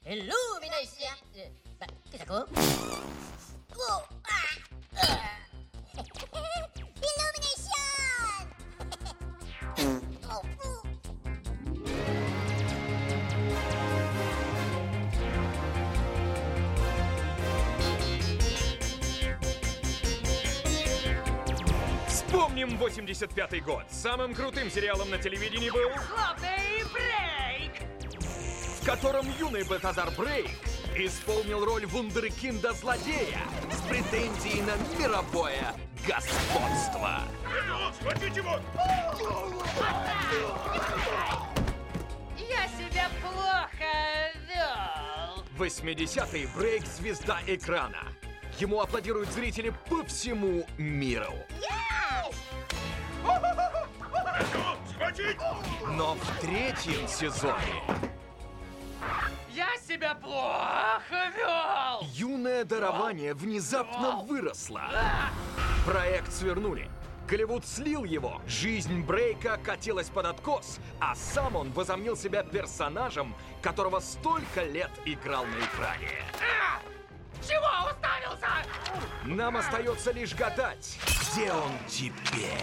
Illumination. Che sacco? Вспомним 85-й год. Самым крутым сериалом на телевидении был... Главный Брейк! В котором юный Бальтазар Брейк исполнил роль вундеркинда-злодея с претензией на мировое господство. Схватите его! Я себя плохо вел. 80-й Брейк — звезда экрана. Ему аплодируют зрители по всему миру. Схватить! Но в третьем сезоне Я себя плохо вел. юное дарование внезапно выросло. Проект свернули. Голливуд слил его. Жизнь Брейка катилась под откос, а сам он возомнил себя персонажем, которого столько лет играл на экране. Чего уставился? Нам остается лишь гадать, где он теперь.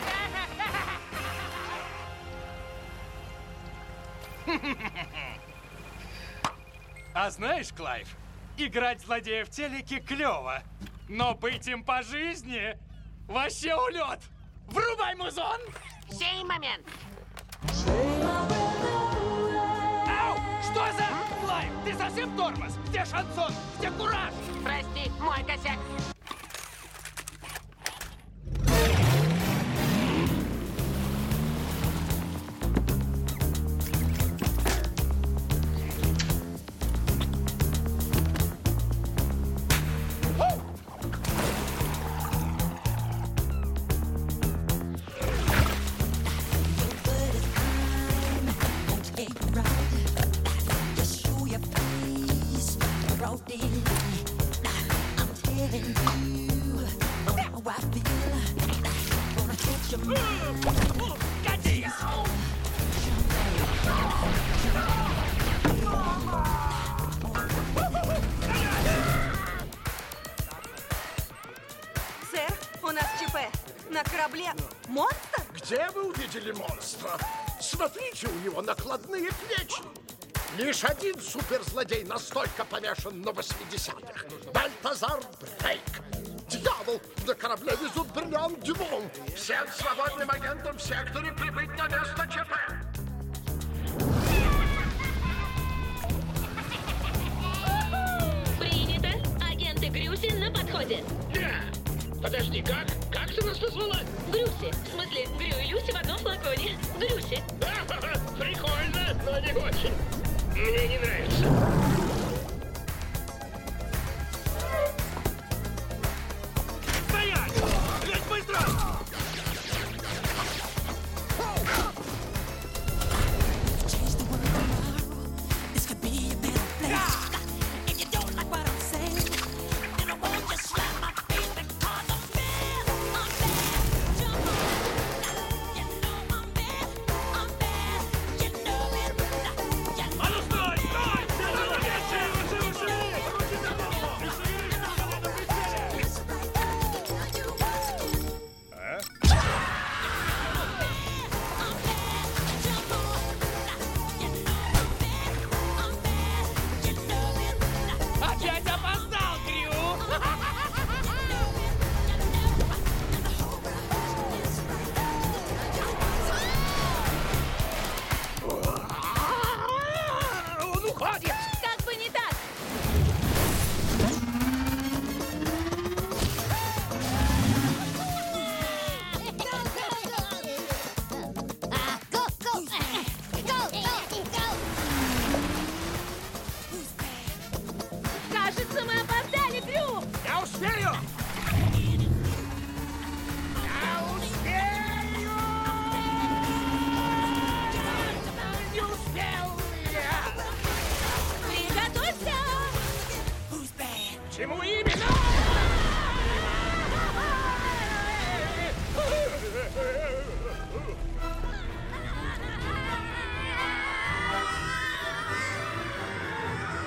А знаешь, Клайв, играть злодея в телеке клево, но быть им по жизни вообще улет. Врубай музон! Сей момент. Ау! Что за... Клайв, ты совсем тормоз? Где шансон? Где кураж? Прости, мой косяк. Катись! Сэр, у нас ЧП. На корабле монстр? Где вы увидели монстра? Смотрите, у него накладные плечи. Лишь один суперзлодей настолько помешан на 80-х. Бальтазар Брейк. Дьявол! На корабле везут бриллиант Дюмон. Всем свободным агентам в секторе прибыть на место ЧП. Принято. Агенты Грюси на подходе. Подожди, как? Как ты нас назвала? Грюси. В смысле, Грю и Люси в одном флаконе. Грюси. Прикольно, но не очень. Мне не нравится. Стоять! Лезь быстро! А ну стой! Стой!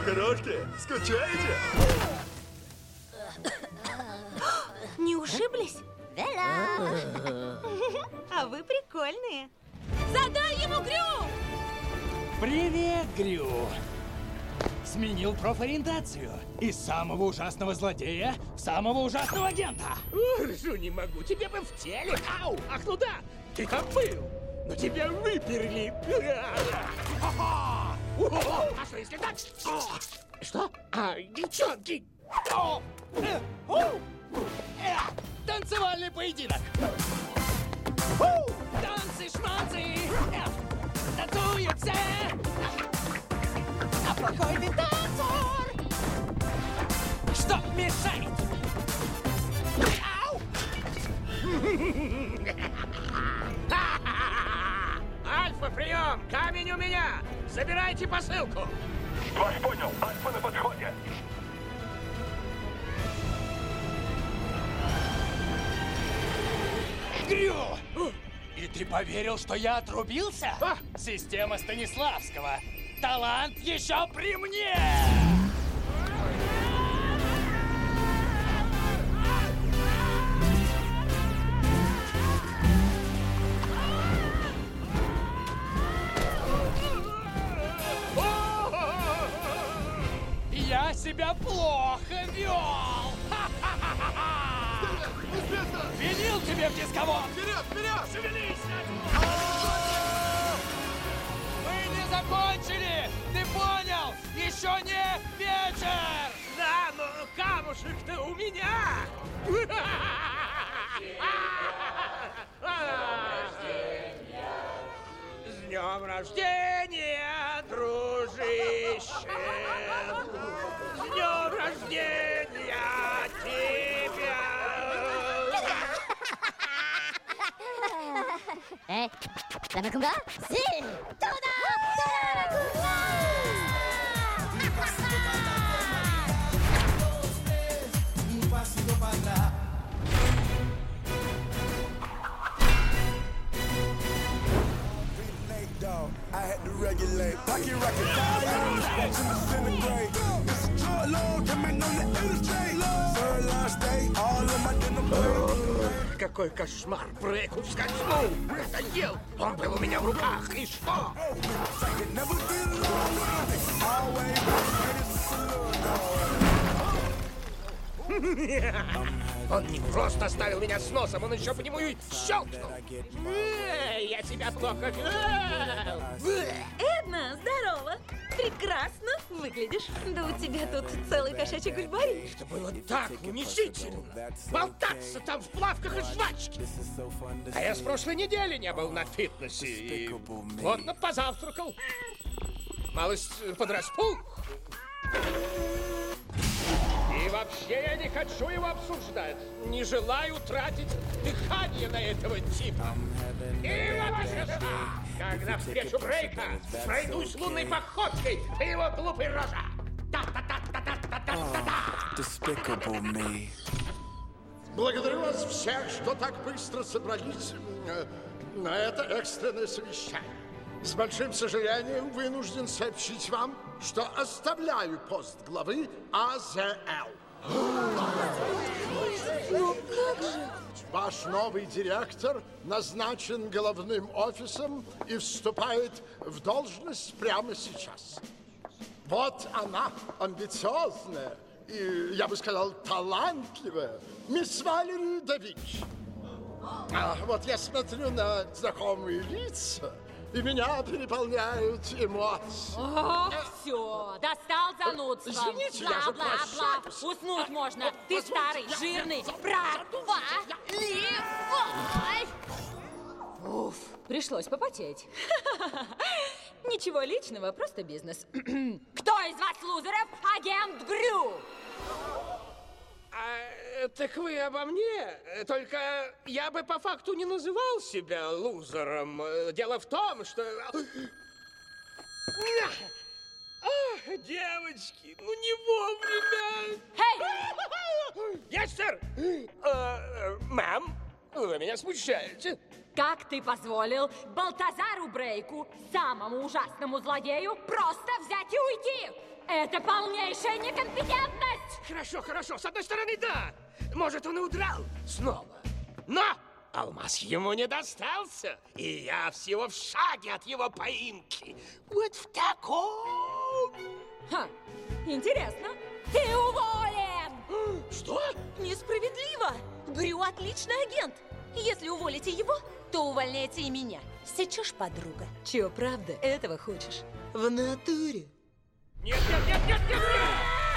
Крошки, скучаете? Не ушиблись? Вела! А вы прикольные. Задай ему Грю! Привет, Грю. Сменил профориентацию. Из самого ужасного злодея в самого ужасного агента. Ржу не могу, тебе бы в теле. Ау! Ах, ну да, ты там был. Но тебя выперли. А что если так? Что? Девчонки! Танцевальный поединок. Танцы-шманцы танцуются. А плохой танцор, что мешает? Ау! Альфа, прием! Камень у меня! Забирайте посылку! Вас понял, Альфа на подходе. Грю! И ты поверил, что я отрубился? Система Станиславского. Талант еще при мне! Я себя плохо вел! Винил тебе в дисковод! Вперед, вперед! Шевелись! Мы не закончили! Ты понял? Еще не вечер! Да, но камушек-то у меня! С днем рождения, дружище! С днем рождения тебя! え、ラム君がせーどうだ I had to regulate. Pocket rocket fires, watching disintegrate. It's a drug lord coming on the interstate. Third line stay, all of my dinner plate. Какой кошмар! Брейк ускользнул! Это ел! Он был у меня в руках! И что? Never been alone with it. Always ready to salute. Он не просто оставил меня с носом, он еще по нему и щелкнул! Я тебя плохо вел! Эдна, здорово! Прекрасно выглядишь. Да у тебя тут целый кошачий гульбарий. Это было так унизительно! Болтаться там в плавках и жвачке! А я с прошлой недели не был на фитнесе и плотно позавтракал. Малость подраспух. И вообще я не хочу его обсуждать. Не желаю тратить дыхание на этого типа. И вообще, когда встречу Брейка, пройдусь лунной походкой по его глупой роже. Despicable me. Благодарю вас всех, что так быстро собрались на это экстренное совещание. С большим сожалением вынужден сообщить вам, что оставляю пост главы АЗЛ. Ну как же? Ваш новый директор назначен головным офисом и вступает в должность прямо сейчас. Вот она, амбициозная и, я бы сказал, талантливая мисс Валерий да Винчи. Вот я смотрю на знакомые лица, и меня переполняют эмоции. О, все, достал занудством. Извините, я же Бла-бла-бла. прощаюсь. Уснуть можно. Ты позвольте, старый, я- жирный, проваливай. Уф, пришлось попотеть. Ничего личного, просто бизнес. Кто из вас лузеров агент Грю? Так вы обо мне? Только я бы по факту не называл себя лузером. Дело в том, что... Девочки, ну не вовремя! Эй! Yes, сэр! Мэм, вы меня смущаете. Как ты позволил Балтазару Брейку, самому ужасному злодею, просто взять и уйти? Это полнейшая некомпетентность! Хорошо, хорошо. С одной стороны, да. Может, он и удрал снова. Но алмаз ему не достался. И я всего в шаге от его поимки. Вот в таком. Ха, интересно. Ты уволен! Что? Несправедливо! Грю отличный агент. Если уволите его, то увольняйте и меня. Сечешь, подруга? Чё, правда, этого хочешь? В натуре. Нет, нет, нет, нет, нет, нет!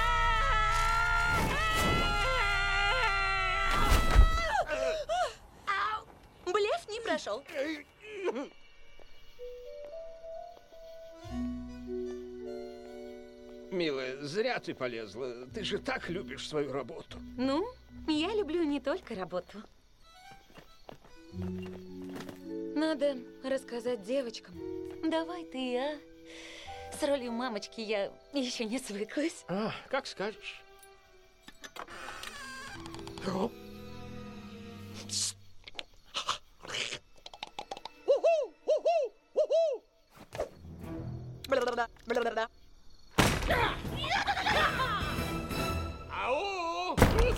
Блеф не прошел. Милая, зря ты полезла. Ты же так любишь свою работу. Ну, я люблю не только работу. Надо рассказать девочкам. Давай ты, а? С ролью мамочки я еще не свыклась. А, как скажешь. Ау!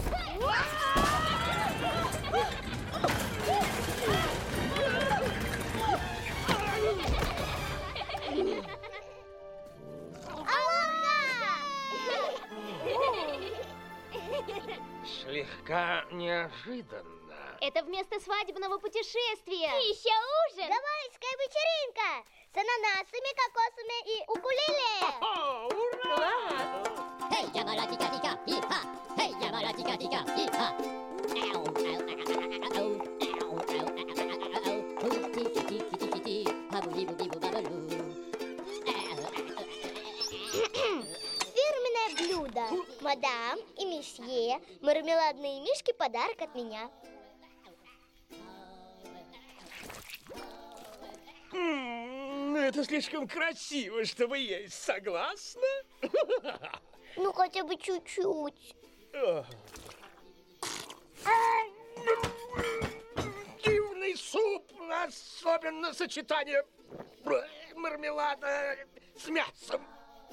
Слегка неожиданно. Это вместо свадебного путешествия. И еще ужин. Гавайская вечеринка с ананасами, кокосами и укулеле. О, ура! Эй, ямаратика-тика, и-ха! Эй, ямаратика-тика, и-ха! Фирменное блюдо. Мадам и месье, мармеладные мишки — подарок от меня. Это слишком красиво, чтобы есть, согласна? Ну, хотя бы чуть-чуть. Дивный суп, особенно сочетание мармелада с мясом.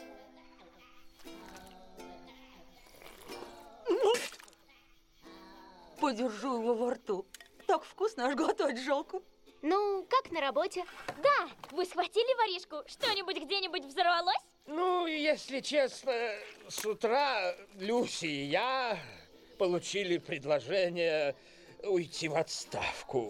Подержу его во рту. Так вкусно, аж глотать жалко. Ну, как на работе? Да, вы схватили воришку? Что-нибудь где-нибудь взорвалось? Ну, если честно, с утра Люси и я получили предложение уйти в отставку.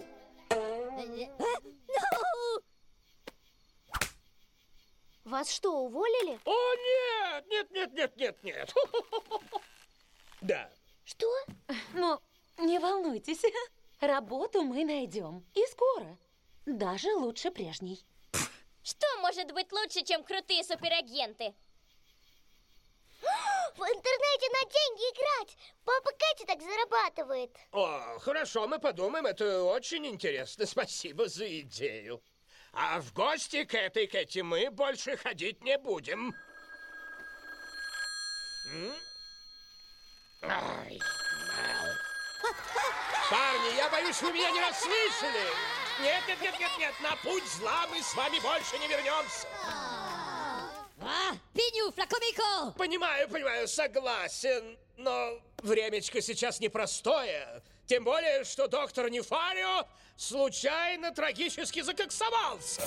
Вас что, уволили? О, нет, нет, нет, нет, нет, нет. Да. Что? Ну, не волнуйтесь. Работу мы найдем. И скоро. Даже лучше прежней. Что может быть лучше, чем крутые суперагенты? В интернете на деньги играть! Папа Кэти так зарабатывает. О, хорошо, мы подумаем, это очень интересно. Спасибо за идею. А в гости к этой Кэти мы больше ходить не будем. Ай, парни, я боюсь, вы меня не расслышали. Нет, нет, нет, нет, нет, на путь зла мы с вами больше не вернемся. Пиню, флакомико! Понимаю, понимаю, согласен, но времечко сейчас непростое. Тем более, что доктор Нефарио случайно трагически закоксовался.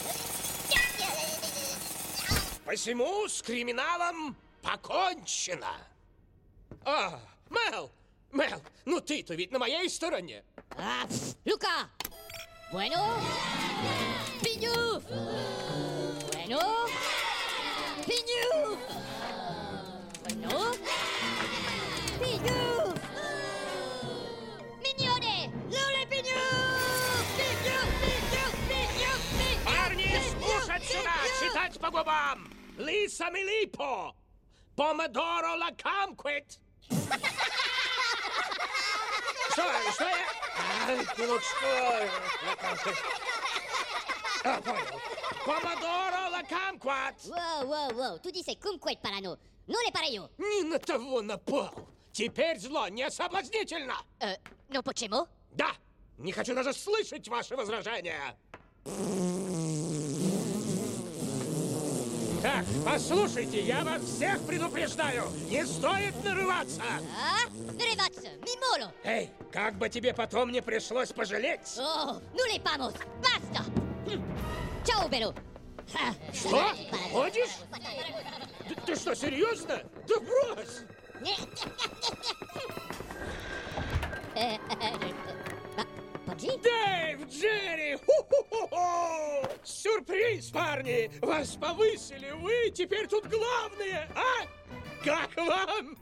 Посему с криминалом покончено. А, Мел, ну ты-то ведь на моей стороне. Лука! Bueno! Пиню! Bueno! Пиню! Bueno! Пиню! Миньоне! Луле Пиню! Пиню! Пиню! Пиню! Пиню! Парни, слушать сюда, читать по губам. Лиса Милипо! Помодоро ла камквит! Что я? Минуточку. Понял. Помодоро ла камкват! Воу, tu dices kumquat para no. No le para yo. Не на того напал. Теперь зло не соблазнительно. No почему? Да, Не хочу даже слышать ваши возражения. Так, послушайте, я вас всех предупреждаю. Не стоит нарываться. Нарываться, мимоло. Эй, как бы тебе потом не пришлось пожалеть. О, ну ли помос, баста. Чао, Белу. Что? Ходишь? Ты что, серьезно? Да брось! Дэйв, Джерри! Ху-ху-ху-ху! Сюрприз, парни! Вас повысили, вы теперь тут главные, а? Как вам?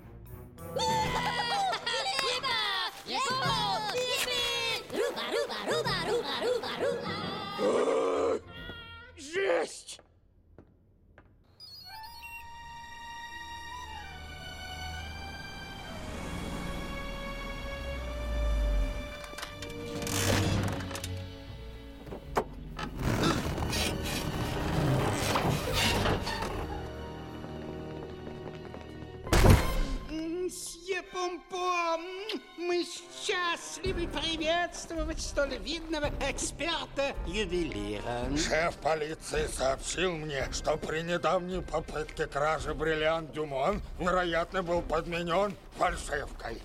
Жесть! Мсье Помпом, мы счастливы приветствовать столь видного эксперта-ювелира. Шеф полиции сообщил мне, что при недавней попытке кражи бриллиант Дюмон, вероятно, был подменен фальшивкой.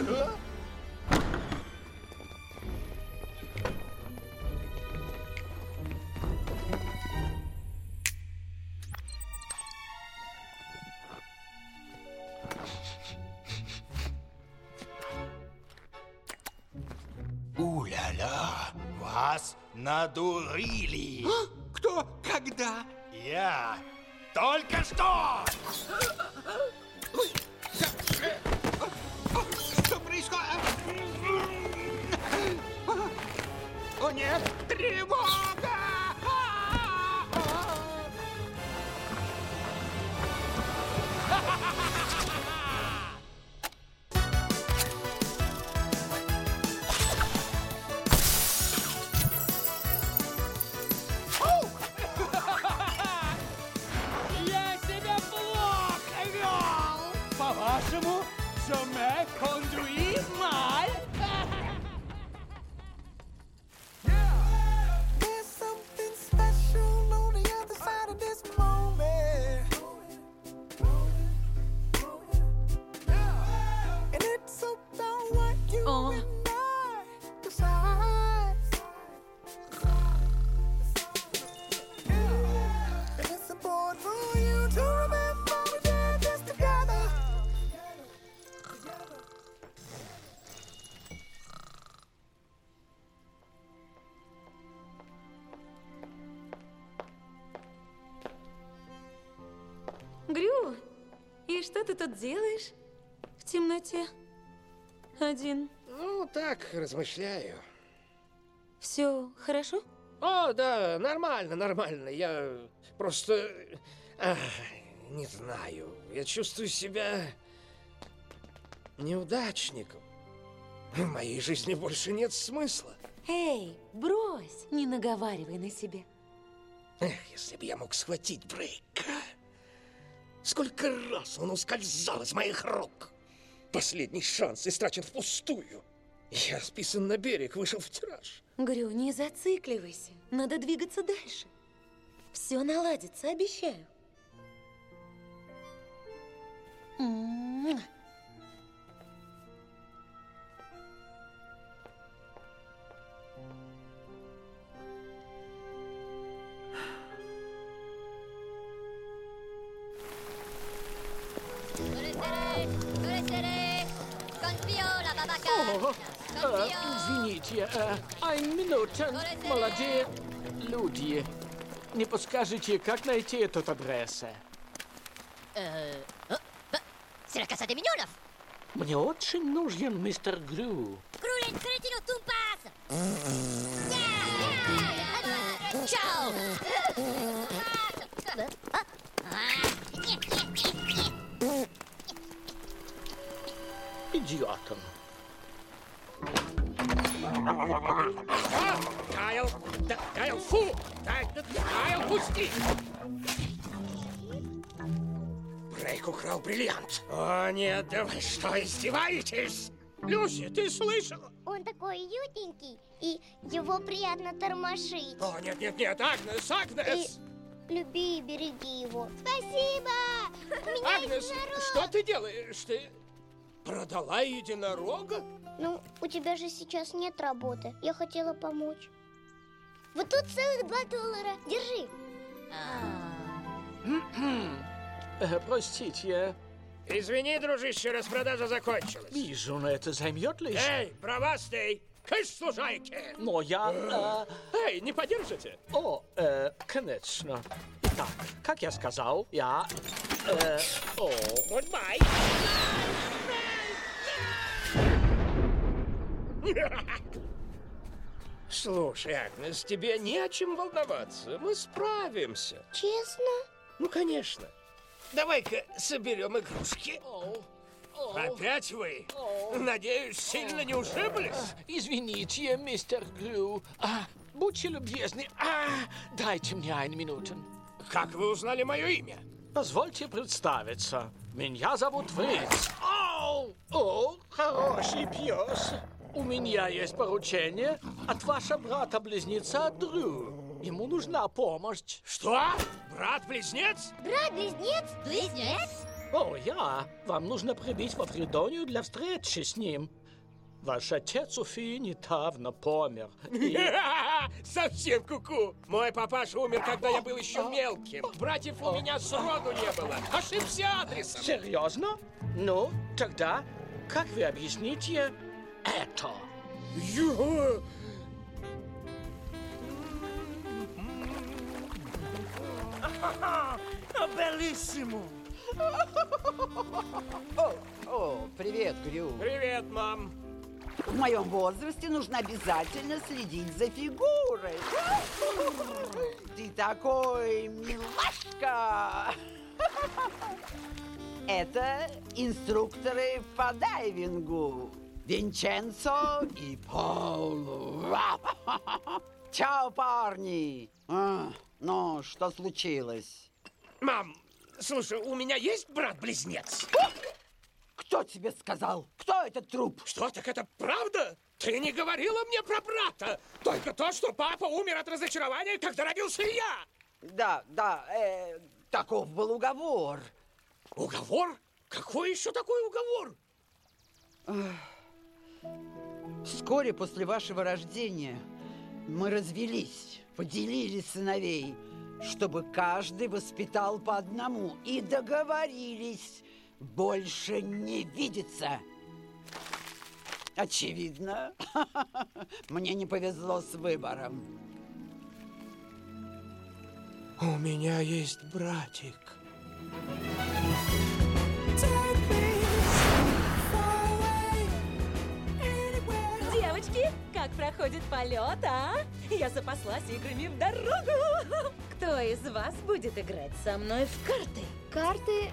У-ля-ля, вас надурили. А? Кто? Когда? Я. Только что! Что происходит? О нет, тревога! Я себя плохо вел! По-вашему, je me conduis mal? There's something special on the other side of this moment. And it's about what you and I decide. And it's important for you to remember we did this together. Грю, и что ты тут делаешь? В темноте? Один? Ну, так, размышляю. Все хорошо? О, да, нормально, нормально. Я просто... не знаю. Я чувствую себя неудачником. В моей жизни больше нет смысла. Эй, брось, не наговаривай на себя. Эх, если бы я мог схватить Брейка. Сколько раз он ускользал из моих рук. Последний шанс истрачен впустую. Я списан на берег, вышел в тираж. Грю, не зацикливайся. Надо двигаться дальше. Все наладится, обещаю. Извините, ein Minuten, молодые люди. Не подскажете, как найти этот адрес? C'est la casa de Mignonов. Мне очень нужен мистер Грю. Крулин, кретину, тумпас! Чао! Идиотом. Кайл! Да, Кайл, фу! Кайл, пусти! Брейк украл бриллиант. О, нет, да вы что, издеваетесь? Люси, ты слышала? О, он такой уютненький, и его приятно тормошить. О, нет, Агнес, Агнес! Люби и береги его. Спасибо! У меня Агнес, единорог! что ты делаешь? Ты продала единорога? Ну, у тебя же сейчас нет работы. Я хотела помочь. Вот тут целых $2. Держи. Простите, Извини, дружище, распродажа закончилась. вижу, но это займет лишь... Эй, бравастый, кыш служайки! Но я... Эй, не подержите? Конечно. Итак, как я сказал, я... Goodbye. Слушай, Агнес, тебе не о чем волноваться. Мы справимся. Честно? Ну, конечно. Давай-ка соберем игрушки. Опять вы? Надеюсь, сильно не ушиблись? Извините, мистер Грю. Будьте любезны. Дайте мне 1 минуту. Как вы узнали мое имя? Позвольте представиться. Меня зовут Фриц. О, хороший пес. У меня есть поручение от вашего брата-близнеца Дрю. Ему нужна помощь. Что? Брат-близнец? Брат-близнец? Близнец? Вам нужно прибыть во Фридонию для встречи с ним. Ваш отец Софии недавно помер. Совсем куку. Мой папаша умер, когда я был еще мелким. Братьев у меня сроду не было. Ошибся адресом. Серьезно? Ну, тогда как вы объясните это? Белиссимо! Привет, Грю. Привет, мам. В моем возрасте нужно обязательно следить за фигурой. Ты такой милашка. Это инструкторы по дайвингу. Винченцо и Пауло. Чао, парни. Ну, что случилось? Мам, слушай, у меня есть брат-близнец? Кто тебе сказал? Кто этот труп? Что, так это правда? Ты не говорила мне про брата. Только то, что папа умер от разочарования, когда родился я. Да, таков был уговор. Уговор? Какой еще такой уговор? Вскоре после вашего рождения мы развелись, поделили сыновей, чтобы каждый воспитал по одному, и договорились больше не видеться. Очевидно, мне не повезло с выбором. У меня есть братик. Девочки, как проходит полет, а? Я запаслась играми в дорогу. Кто из вас будет играть со мной в карты? Карты?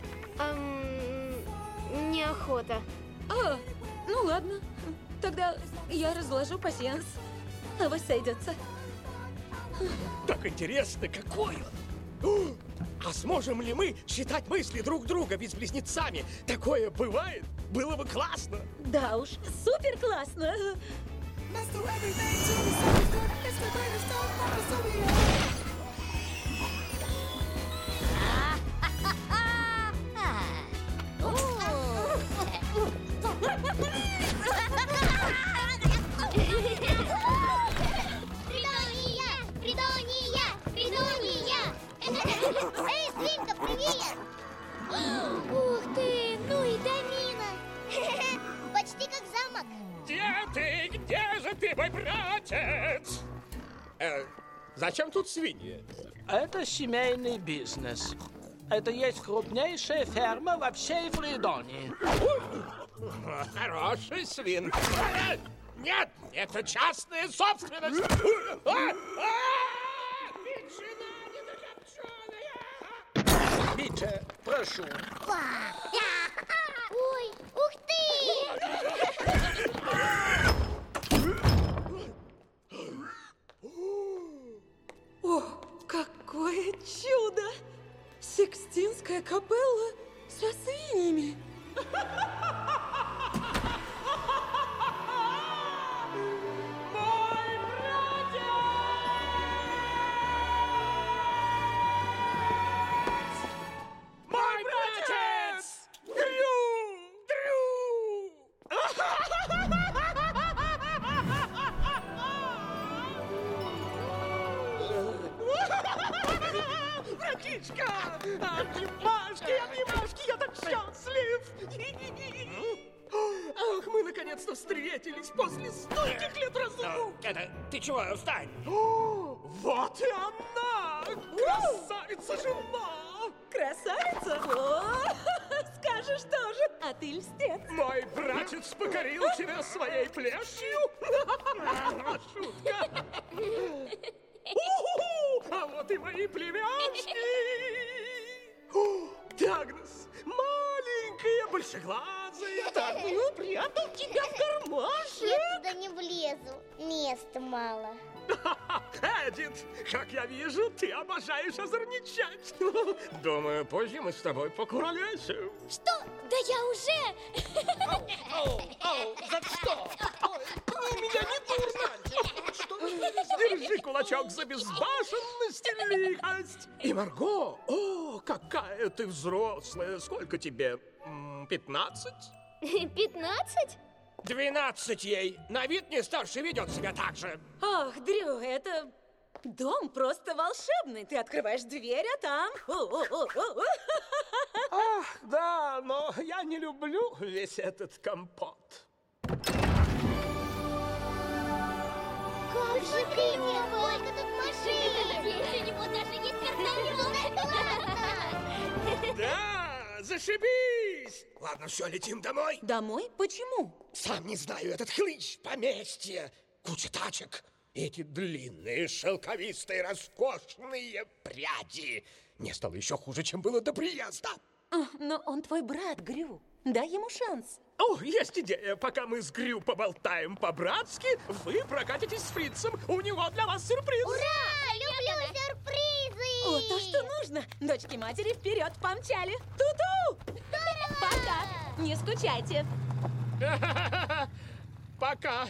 Неохота. Ну ладно. Тогда я разложу пасьянс. А вас сойдется. Так интересно, какой он! А сможем ли мы читать мысли друг друга ведь с близнецами? Такое бывает? Было бы классно! Да уж, супер классно! Эй, свинка, привет! Ух ты, ну и домина! Почти как замок. Где же ты, мой братец? Зачем тут свиньи? Это семейный бизнес. Это есть крупнейшая ферма во всей Фридонии. Хороший свин. Нет, это частная собственность. Витя, прошу. Ой, ух ты! О, какое чудо! Сикстинская капелла со свиньями. Обнимашки, я так счастлив! Ах, мы наконец-то встретились после стольких лет разлуки! Ты чего, встань! Вот и она! Красавица-жена! Красавица? О, скажешь тоже. А ты льстец. Мой братец покорил тебя своей плешью? Шутка! А вот и мои племяннички! Диагноз! Маленькая, большеглазая. Так, ну, прятал тебя в кармашек. Я туда не влезу. Места мало. Эдит, как я вижу, ты обожаешь озорничать. Думаю, позже мы с тобой покуролесим. Что? Да я уже! За что? У меня не дурно. Держи кулачок за безбашенность и лихость. И Марго, о, какая ты взрослая. Сколько тебе? 15? 15? 12 ей. На вид не старше ведет себя так же. Ох, Дрю, это дом просто волшебный. Ты открываешь дверь, а там... Ах, да, но я не люблю весь этот компот. Как же клево! Сколько тут машин! Здесь у него даже есть вертолет! Да, зашибись! Ладно, все, летим домой. Домой? Почему? Сам не знаю, этот хлыщ, поместье, куча тачек. Эти длинные, шелковистые, роскошные пряди. Мне стало еще хуже, чем было до приезда. Но он твой брат, Грю. Дай ему шанс. О, есть идея. Пока мы с Грю поболтаем по-братски, вы прокатитесь с Фрицем. У него для вас сюрприз. Ура! Люблю сюрпризы! О, то, что нужно. Дочки матери вперед помчали. Ту-ту! Пока. Не скучайте. Пока.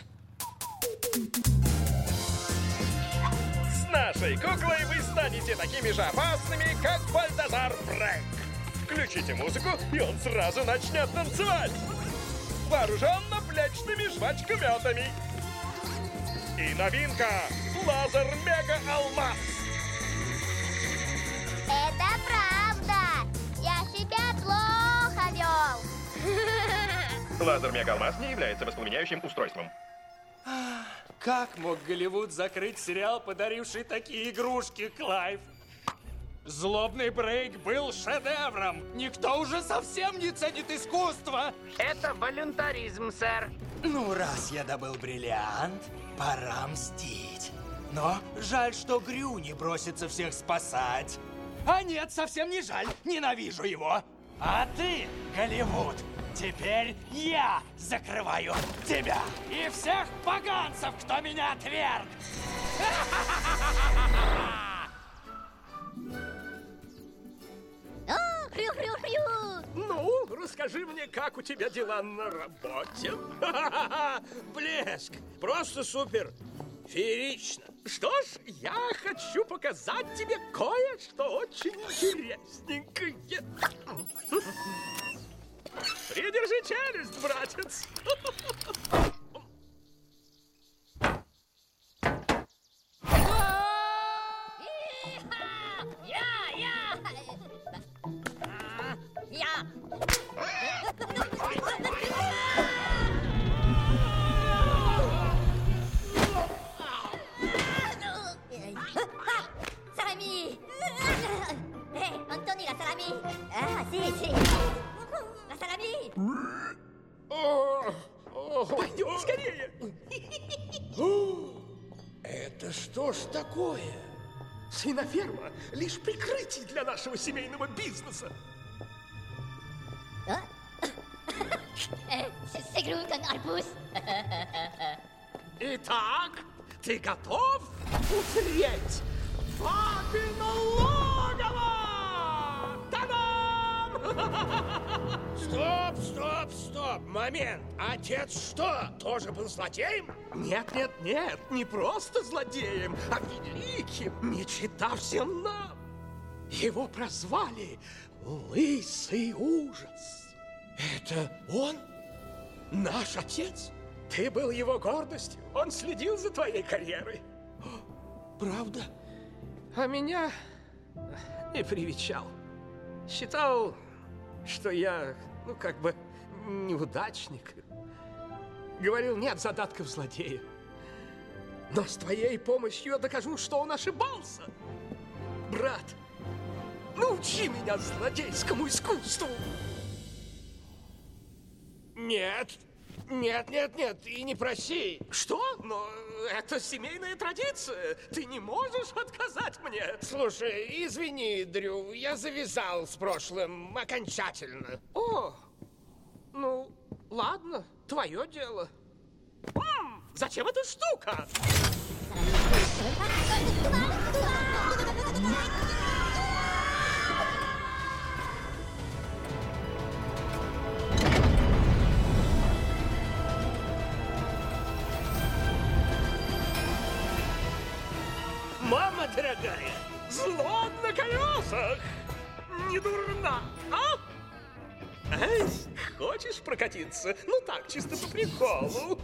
С нашей куклой вы станете такими же опасными, как Бальтазар Брейк. Включите музыку, и он сразу начнет танцевать. Вооружен наплечными жвачкометами. И новинка — лазер-мега-алмаз. Это правда! Я себя плохо вел! Лазер-мега-алмаз не является воспламеняющим устройством. Как мог Голливуд закрыть сериал, подаривший такие игрушки, Клайв? Злобный Брейк был шедевром. Никто уже совсем не ценит искусство. Это волюнтаризм, сэр. Ну, раз я добыл бриллиант, пора мстить. Но жаль, что Грю не бросится всех спасать. А нет, совсем не жаль. Ненавижу его. А ты, Голливуд, теперь я закрываю тебя и всех поганцев, кто меня отверг. О, хрю-хрю-хрю! Ну, расскажи мне, как у тебя дела на работе? Блеск! Просто супер! Феерично! Что ж, я хочу показать тебе кое-что очень интересненькое. Придержи челюсть, братец! Salami! Anthony, la salami! Ah, si! La salami! Пойдем скорее! Это что ж такое? Свиноферма — лишь прикрытие для нашего семейного бизнеса. C'est gros comme арбуз. Итак, ты готов узреть папино логово? Та-дам! Стоп, стоп, стоп! Момент! Отец что, тоже был злодеем? Нет, нет, нет, не просто злодеем, а великим, не чита всем нам. Его прозвали Лысый Ужас. Это он? Наш отец? Ты был его гордостью, он следил за твоей карьерой. Правда? А меня не привечал. Считал, что я, как бы, неудачник. Говорил, нет задатков злодея. Но с твоей помощью я докажу, что он ошибался. Брат, научи меня злодейскому искусству. Нет, и не проси. Что? Но это семейная традиция. Ты не можешь отказать мне. Слушай, извини, Дрю, я завязал с прошлым окончательно. О, ладно, твое дело. Зачем эта штука? Мама дорогая, зло на колесах. Не дурна, а? Эй, хочешь прокатиться? Ну так, чисто по приколу.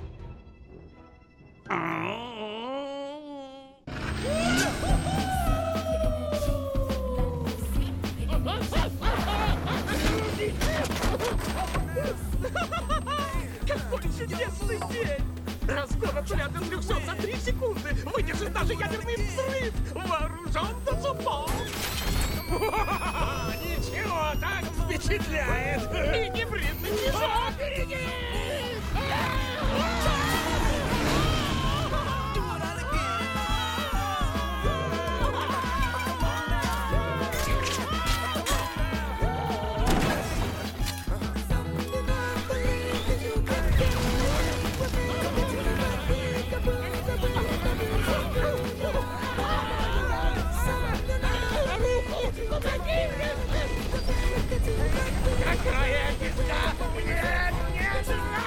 Какой чудесный день! Разгон от 0 до 300 за 3 секунды! Выдержит даже ядерный взрыв! Вооружен до зубов! Ничего, так впечатляет! И гибридный движок! Впереди! Какая пизда! Нет, нет,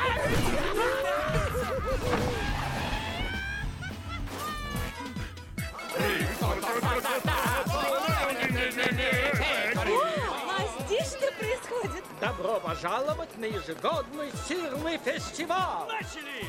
А здесь что происходит? Добро пожаловать на ежегодный сырный фестиваль! Начали!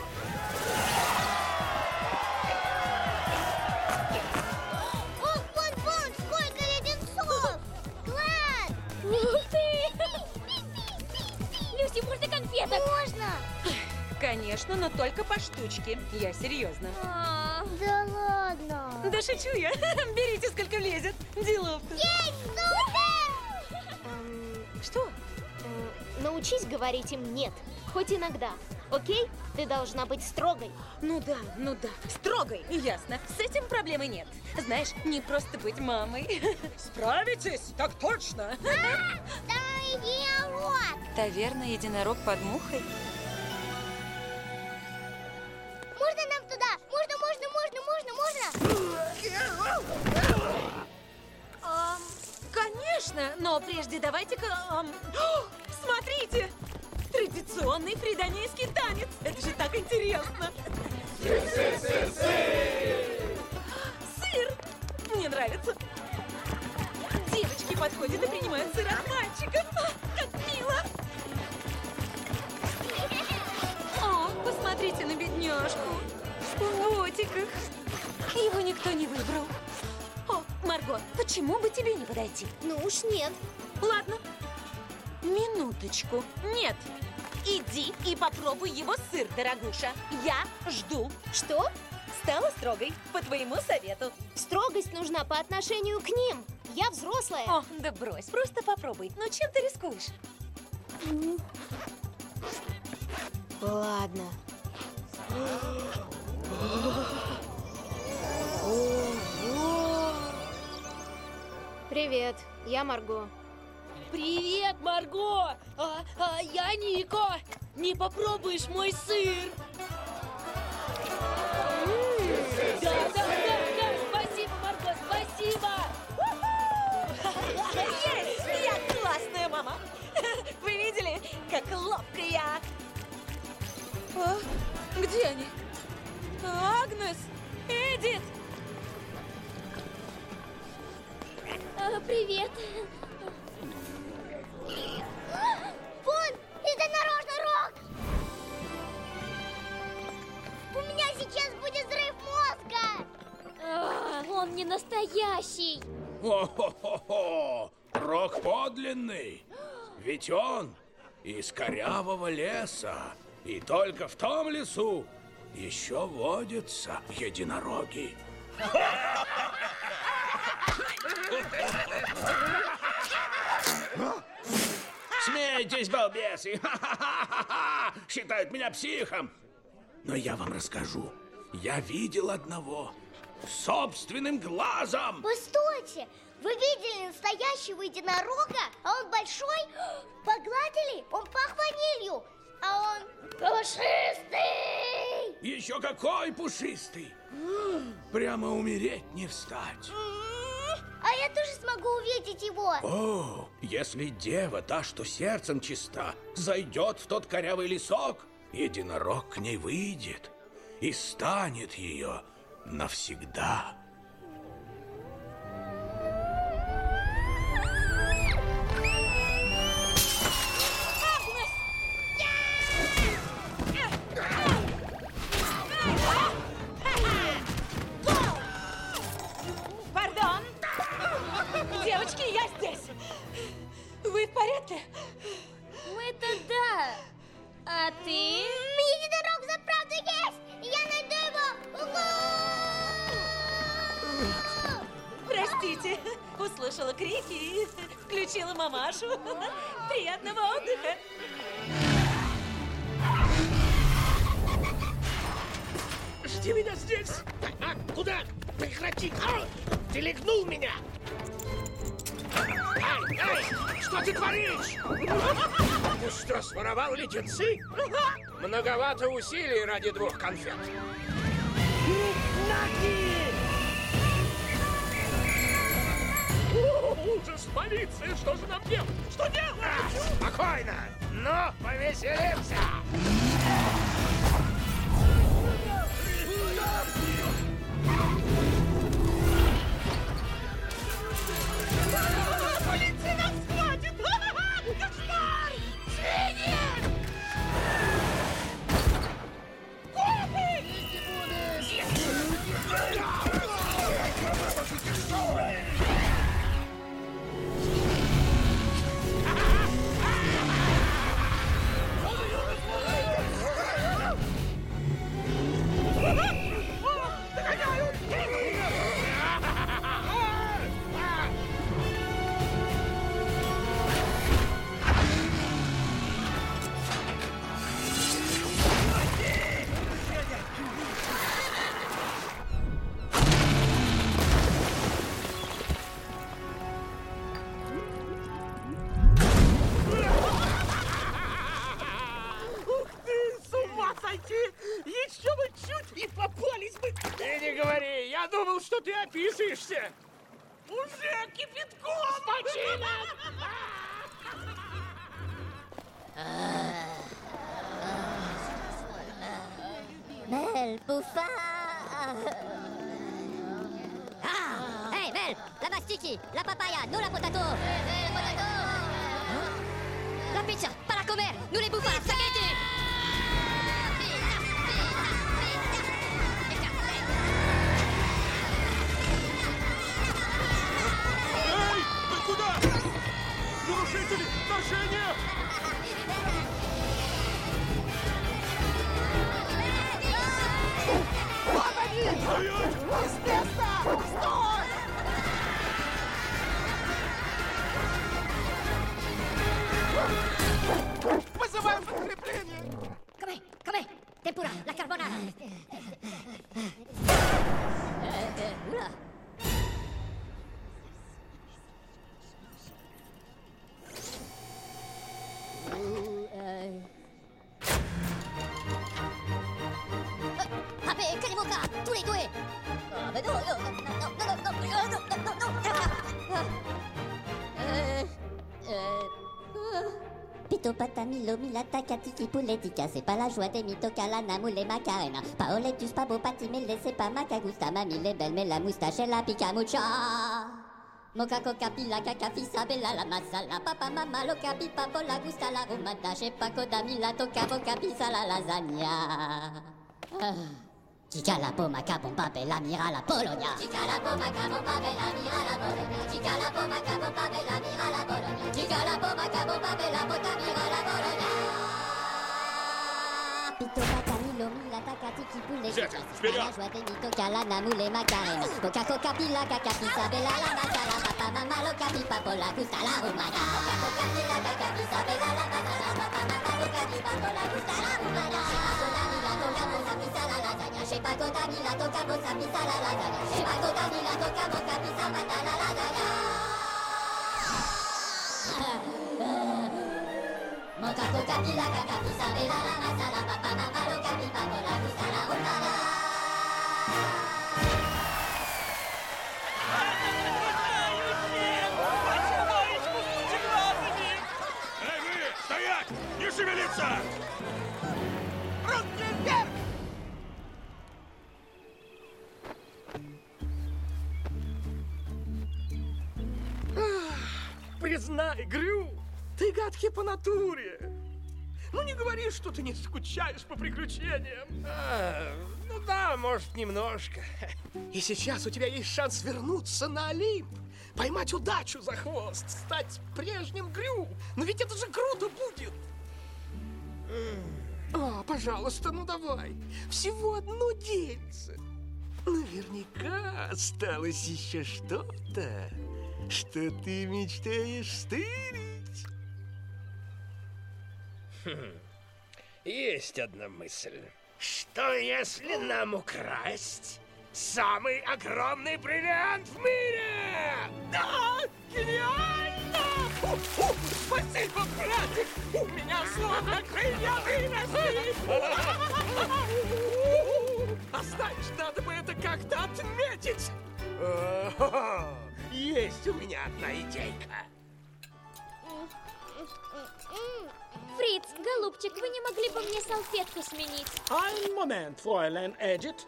Вон, сколько леденцов! Класс! Ух ты! Люси, можно конфеток? Можно! Конечно, но только по штучке. Я серьезно. Да ладно! Да шучу я. Берите, сколько влезет. Делов-то. Ей, супер! Что? Научись говорить им «нет», хоть иногда. Окей? Ты должна быть строгой. Ну да. Строгой, ясно. С этим проблемы нет. Знаешь, не просто быть мамой. Справитесь? Так точно. Там единорог! Таверна «Единорог под мухой». Можно нам туда? Можно! Конечно, но прежде давайте-ка... Смотрите! Традиционный фридонейский танец. Это же так интересно. Сыр! Мне нравится. Девочки подходят и принимают сыр от мальчиков. Как мило! О, посмотрите на бедняжку. В ботиках. Его никто не выбрал. О, Марго, почему бы тебе не подойти? Ну уж нет. Ладно. Минуточку. Нет. Иди и попробуй его сыр, дорогуша. Я жду. Что? Стала строгой, по твоему совету. Строгость нужна по отношению к ним. Я взрослая. О, да брось, просто попробуй. Ну чем ты рискуешь? Ладно. Привет, я Марго. Привет, Марго! Я Нико! Не попробуешь мой сыр? Да, спасибо, Марго, спасибо! Есть! Я классная мама! Вы видели, как ловко я? Где они? Агнес! Эдит! Привет! Вон, единорожный рог! У меня сейчас будет взрыв мозга! Он не настоящий! О-хо-хо-хо! единорог подлинный. Ведь он из корявого леса. И только в том лесу еще водятся единороги. Смейтесь, балбесы! Считают меня психом. Но я вам расскажу. Я видел одного собственным глазом. Постойте! Вы видели настоящего единорога? А он большой? Погладили? Он пах ванилью. А он пушистый! Еще какой пушистый! Прямо умереть не встать. А я тоже смогу увидеть его. О, если дева, та, что сердцем чиста, зайдет в тот корявый лесок, единорог к ней выйдет и станет ее навсегда. Пардон! Девочки, я здесь! Вы в порядке? Мы-то да. А ты? Единорог за правду есть! Я найду его! Простите, услышала крики и включила мамашу. Приятного отдыха! Жди меня здесь! А, куда? Прекрати! А, ты легнул меня! Ай, что ты творишь? Ты что, своровал леденцы? Многовато усилий ради 2 конфет. Ужас, полиция! Что же нам делать? Что делать? Спокойно! Ну, повеселимся! Полиция нас схватит! Кошмар! Свиньи! Копы! Еще бы чуть и попались бы! Ты не говори, я думал, что ты описываешься! Уже кипятком! Починок! Belle Pouffa! Ah! Hey, Belle! La mastiki! La papaya! Nous la potato! La pizza! Pas la comer! Nous les bouffons! Spaghetti! Эй! Вы куда? Нарушители! Ношение! Вот они! Стоять! С места! Стой! Вызываем подкрепление! Come? Tempura! La carbonara! Oula! Appelez Kalimoka! Tous les doués! Ah, mais non! Pito patamilo milata katiki pouletica, c'est pas la joie des mitokalana moule macarena. Paoletus pabo patimele, c'est pas macagusta, mamie les belles, mais la moustache et la pica mucha. Moca coca pila caca fisa bella la masala, papa mama lo capi papo la gusta la rumata, che paco damila toca boca pisa la lasagna. Chica la poma, capon, pape, la mira la Polonia. Chica la poma, capon, pape, la mira la Polonia. Chica la poma, capon, pape, la mira la Polonia. Chica la poma, capon, pape, la pota, mira la Polonia. Pito, pata, milo, mila, takati, kipule, Дядя, la вперед! joie de mito, calana, moule, macarena. Coca, coca, pila, caca, pizza, bella, la masala, papa, mama, loca, pipa, pola, gusta, la humana. Coca, coca, pila, caca, pizza, bella, la masala, papa, mama, loca, pipa, pola, gusta, la humana. Coca, mila, coca, moza, pizza, la lasagna. Shepa, coca, mila, toca, moza, pizza, la lasagna. Shepa, coca, mila, toca, moza, pizza, manda, la lasagna. Moca, coca, pila, caca, pizza, bella, la masala, papa, mama, loca, pipa, pola, gusta, la humana. Эй, вы! Стоять! Не шевелиться! Руки вверх! Признай, Грю, ты гадкий по натуре. Ну, не говори, что ты не скучаешь по приключениям. Ну да, может, немножко. И сейчас у тебя есть шанс вернуться на Олимп, поймать удачу за хвост, стать прежним Грю. Но ведь это же круто будет. О, пожалуйста, ну давай. Всего одно дельце. Наверняка осталось еще что-то, что ты мечтаешь стырить. Есть одна мысль. Что если нам украсть самый огромный бриллиант в мире? Да, гениально! Спасибо, братик! У меня словно крылья выросли! А знаешь, надо бы это как-то отметить! Есть у меня одна идейка. Фриц, голубчик, вы не могли бы мне салфетку сменить? Ein Moment, Fräulein Edith.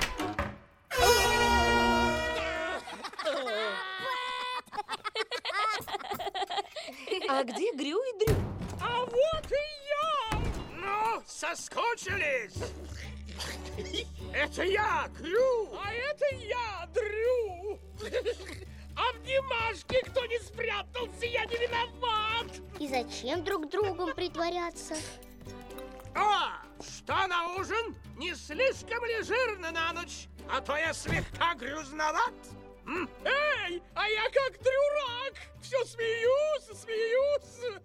А где Грю и Дрю? А вот и я! Ну, соскучились? Это я, Грю! А это я, Дрю! Обнимашки, кто не спрятался, я не виноват! И зачем друг другом притворяться? О, что на ужин? Не слишком ли жирно на ночь? А то я слегка грязноват. Эй, а я как дурак! Все смеюсь, смеюсь!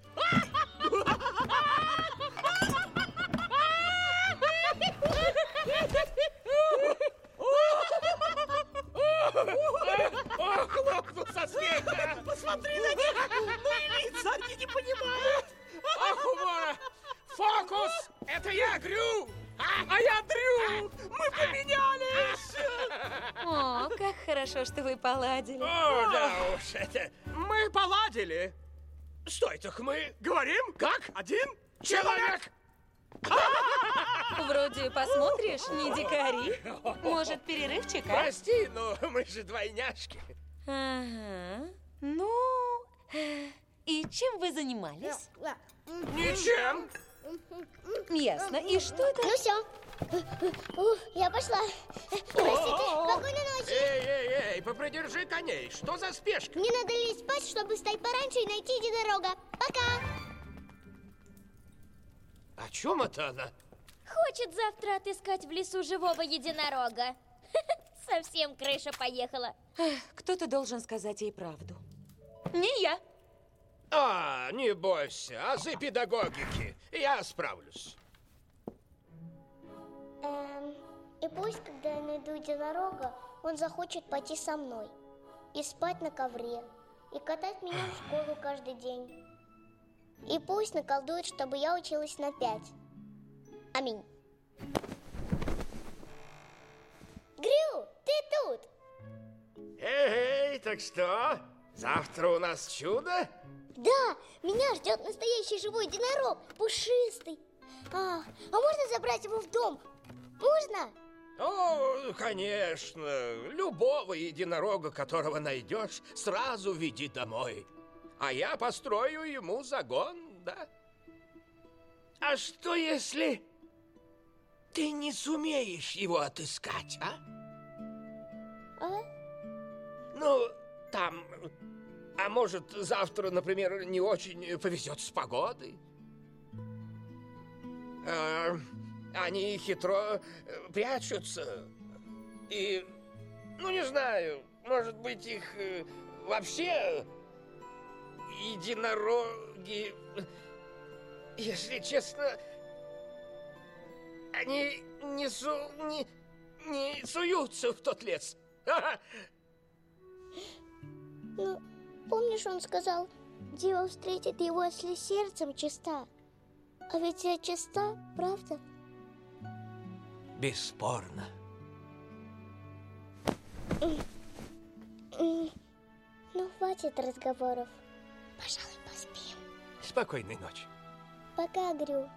Ох, лопну со смеха! Посмотри на них! Ну и лица они не понимают! Ах, умора! Фокус! Это я, Грю! А я Дрю! Мы поменялись! О, как хорошо, что вы поладили. О, да уж, это... Мы поладили. Что это мы говорим? Как? Один человек? Вроде посмотришь, не дикари. Может, перерывчик, а? Прости, но мы же двойняшки. Ага. Ну, и чем вы занимались? Ничем. Ясно. И что это? Ну все. Я пошла. Простите, спокойной ночи. Эй, попридержи коней. Что за спешка? Мне надо лечь спать, чтобы встать пораньше и найти единорога. Пока. О чем это она? Хочет завтра отыскать в лесу живого единорога. Совсем крыша поехала. Кто-то должен сказать ей правду. Не я. А, не бойся, азы педагогики. Я справлюсь. И пусть, когда я найду единорога, он захочет пойти со мной. И спать на ковре. И катать меня в школу каждый день. И пусть наколдует, чтобы я училась на 5. Аминь. Грю, ты тут? Эй, так что? Завтра у нас чудо? Да, меня ждет настоящий живой единорог, пушистый. А можно забрать его в дом? Можно? О, конечно. Любого единорога, которого найдешь, сразу веди домой. А я построю ему загон, да? А что если Ты не сумеешь его отыскать, а? А? Ну, там... А может, завтра, например, не очень повезет с погодой? Они хитро прячутся. И, ну, не знаю, может быть, их вообще единороги... Если честно, они не суются в тот лес. Ну, помнишь, он сказал, Дева встретит его, если сердцем чиста. А ведь я чиста, правда? Бесспорно. Ну, хватит разговоров. Пожалуй, поспим. Спокойной ночи. Пока, Грю.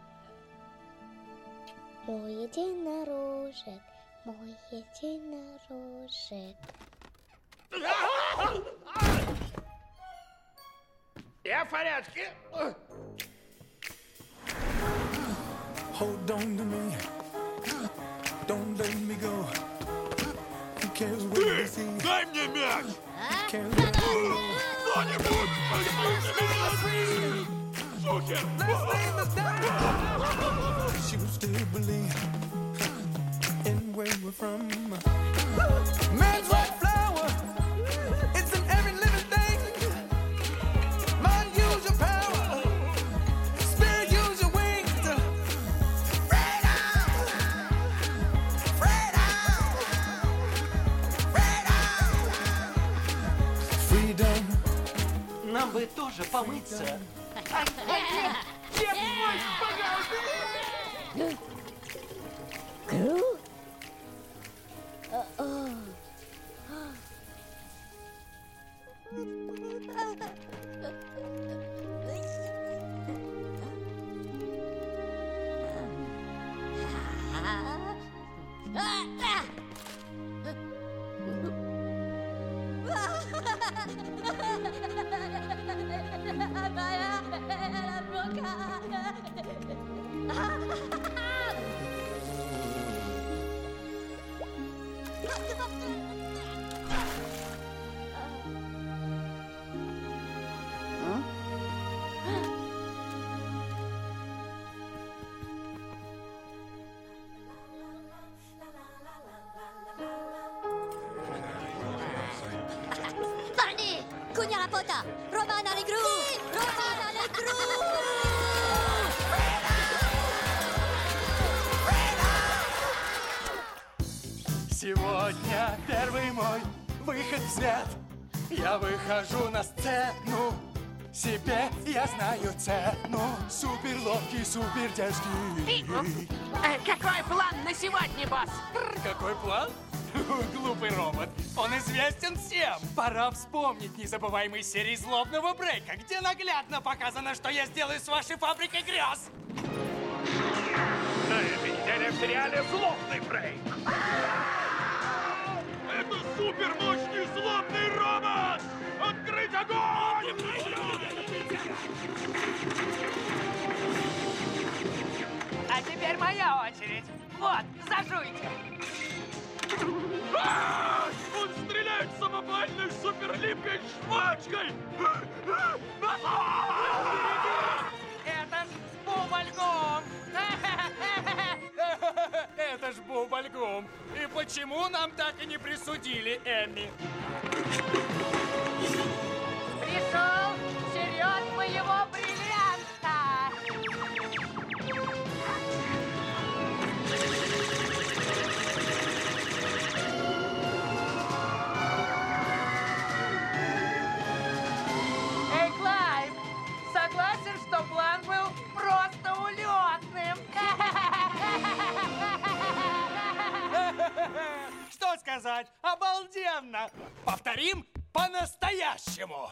Мой единорожек, мой единорожек. Я в порядке. Hold on to me. Don't let me go. Who cares what you see? Дай мне мяч! Кто-нибудь! Сукер! She will still believe in where we're from. Man's white flower. It's in every living thing. Mind, use your power. Spirit, use your wings. Freedom! Freedom! Freedom! Нам бы тоже помыться. Грю? Barney! Cugna la pota! Romana le gru! Romana le gru! Сегодня первый мой выход в свет. Я выхожу на сцену. Себе я знаю цену. Супер ловкий, супер дерзкий. Какой план на сегодня, босс? Какой план? Глупый робот. Он известен всем. Пора вспомнить незабываемые серии злобного брейка, где наглядно показано, что я сделаю с вашей фабрикой грез. На этой неделе в сериале «Злобный брейк». Это супермощный злобный робот! Открыть огонь! А теперь моя очередь. Вот, зажуйте. Он стреляет самопальной суперлипкой жвачкой! Это ж бубльгум! Это ж бубльгум! И почему нам так и не присудили Эмми? Пришел черед моего бриллианта! Эй, Клайв, согласен, что план был просто улетным? Что сказать? Обалденно! Повторим по-настоящему!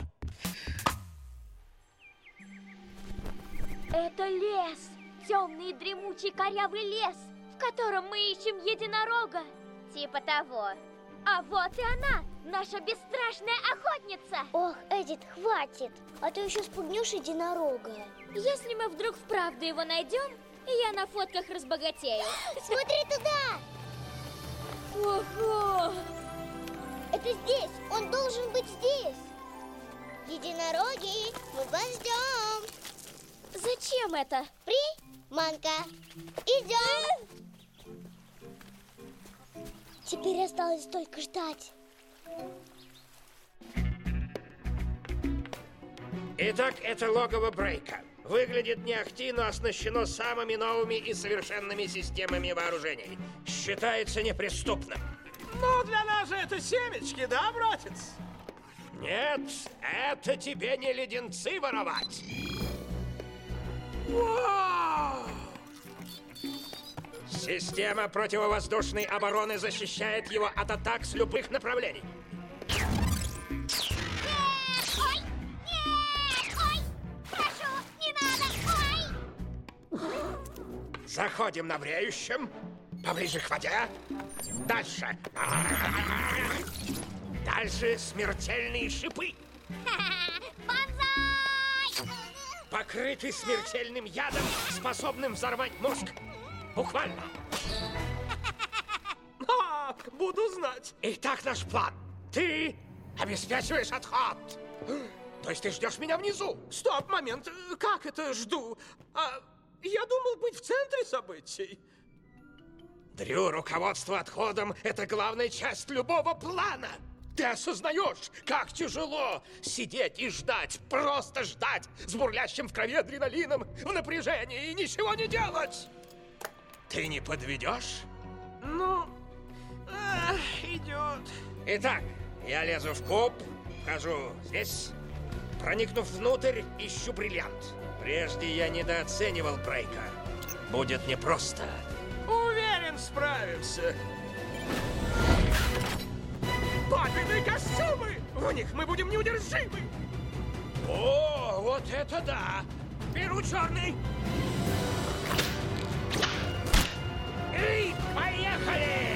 Это лес. Темный, дремучий, корявый лес, в котором мы ищем единорога. Типа того. А вот и она, наша бесстрашная охотница. Ох, Эдит, хватит, а то еще спугнешь единорога. Если мы вдруг вправду его найдем, Я на фотках разбогатею. Смотри туда! Ого! Это здесь! Он должен быть здесь! Единороги, мы вас ждем! Зачем это? Манка, идем! Теперь осталось только ждать. Итак, это логово Брейка. Выглядит не ахти, но оснащено самыми новыми и совершенными системами вооружений. Считается неприступным. Ну, для нас же это семечки, да, братец? Нет, это тебе не леденцы воровать. Вау! Система противовоздушной обороны защищает его от атак с любых направлений. Заходим на бреющем. Поближе к воде. Дальше. Дальше смертельные шипы. Покрытый смертельным ядом, способным взорвать мозг. Буквально. Буду знать. Итак, наш план. Ты обеспечиваешь отход. То есть ты ждешь меня внизу? Стоп, момент. Как это жду? Я думал быть в центре событий. Дрю, руководство отходом – это главная часть любого плана. Ты осознаешь, как тяжело сидеть и ждать, просто ждать с бурлящим в крови адреналином, в напряжении и ничего не делать? Ты не подведешь? Ну, идет. Итак, я лезу в куб, вхожу здесь, проникнув внутрь, ищу бриллиант. Прежде я недооценивал Брейка. Будет непросто. Уверен, справимся. Папины костюмы! В них мы будем неудержимы! О, вот это да! Беру черный! И поехали!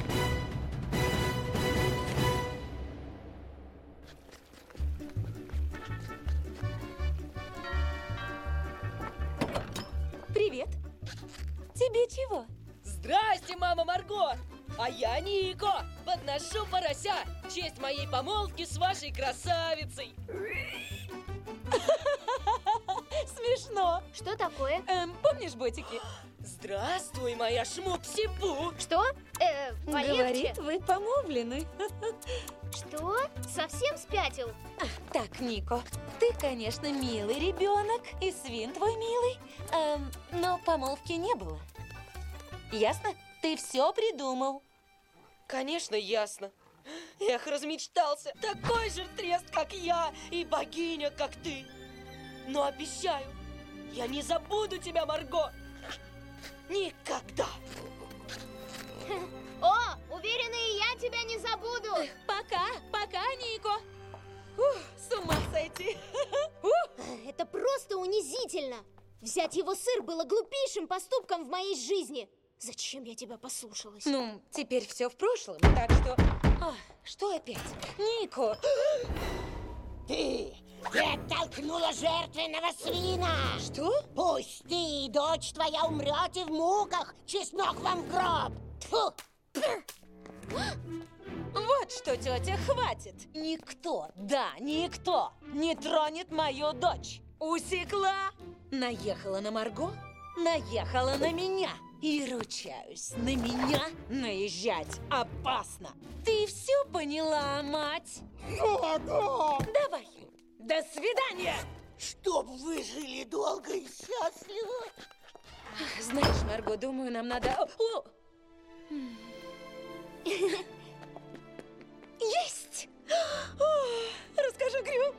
Привет. Тебе чего? Здрасте, мама Марго! А я Нико! Подношу порося! В честь моей помолвки с вашей красавицей! Смешно. Что такое? Помнишь ботики? Здравствуй, моя шмук-сипу! Что? Полегче. Говорит, вы помолвлены. Что? Совсем спятил? Так, Нико, ты, конечно, милый ребенок, и Свин твой милый, но помолвки не было. Ясно? Ты все придумал. Конечно, ясно. Эх, размечтался. Такой же трест, как я, и богиня, как ты. Но обещаю, я не забуду тебя, Марго. Никогда. О, уверена, и я тебя не забуду. Пока, Нико. С ума сойти. Это просто унизительно. Взять его сыр было глупейшим поступком в моей жизни. Зачем я тебя послушалась? Ну, теперь все в прошлом, так что... что опять? Нико! Ты оттолкнула жертвенного свина! Что? Пусть ты и дочь твоя умрете в муках, чеснок вам в гроб! Тьфу! Вот что, тетя, хватит! Никто, никто не тронет мою дочь! Усекла! Наехала на Марго, наехала на меня! И ручаюсь, на меня наезжать опасно. Ты все поняла, мать? Давай, до свидания! Чтоб вы жили долго и счастливо. Знаешь, Марго, думаю, нам надо... Есть! Расскажи, Грю.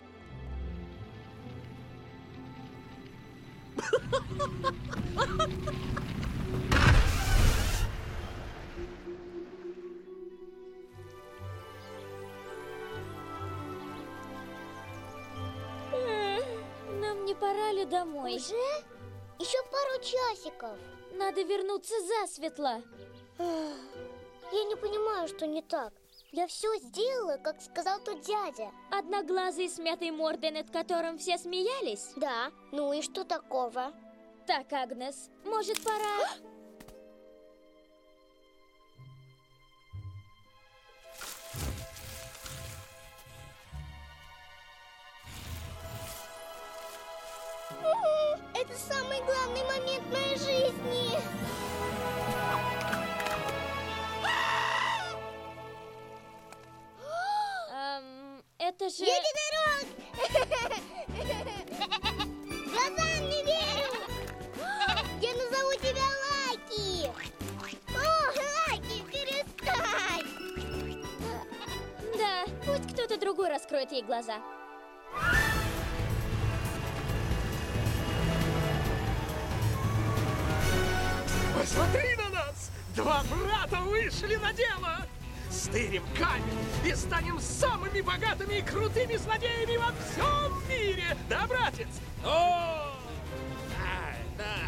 Нам не пора ли домой? Уже? Еще пару часиков. Надо вернуться засветло. Я не понимаю, что не так. Я все сделала, как сказал тот дядя. Одноглазый с мятой мордой, над которым все смеялись? Да, ну и что такого? Так, Агнес, может, пора... Это самый главный момент в моей жизни. Это же... Единорог! Глазам не верю! Я назову тебя Лаки! О, Лаки, перестань! Да, пусть кто-то другой раскроет ей глаза. Посмотри на нас! Два брата вышли на дело! Стырим камень и станем самыми богатыми и крутыми злодеями во всем мире! Да, братец? О! Да.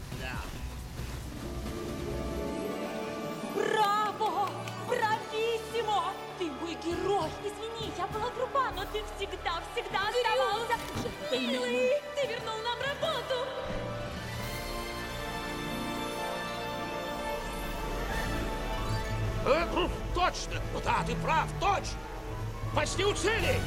Браво! Брависсимо! Ты мой герой! Извини, я была груба, но ты всегда оставался... Милый, ты вернул нам работу! Точно! Ну да, ты прав, точно! Почти у цели!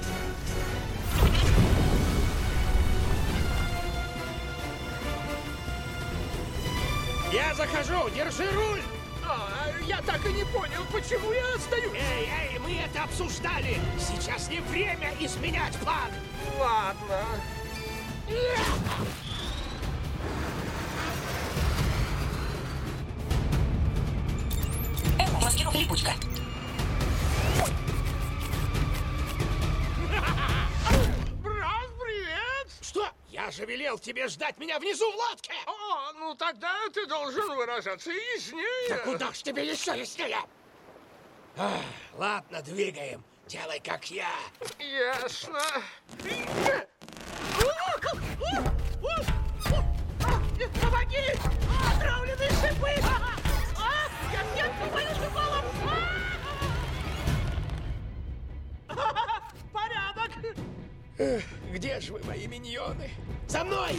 Я захожу, держи руль! Я так и не понял, почему я остаюсь. Эй, мы это обсуждали! Сейчас не время изменять план! Ладно. Маскировка липучка. Брат, привет! Что? Я же велел тебе ждать меня внизу в лодке! О, ну тогда ты должен выражаться яснее. Да куда ж тебе еще яснее? Ладно, двигаем. Делай, как я. Ясно. Помоги! Отравленные шипы! Я всем твою шипалом! Порядок! Где же вы, мои миньоны? За мной!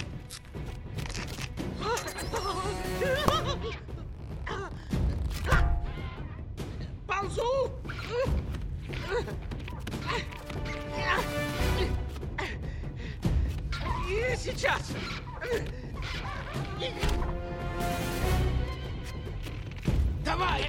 Ползу! И сейчас! Давай!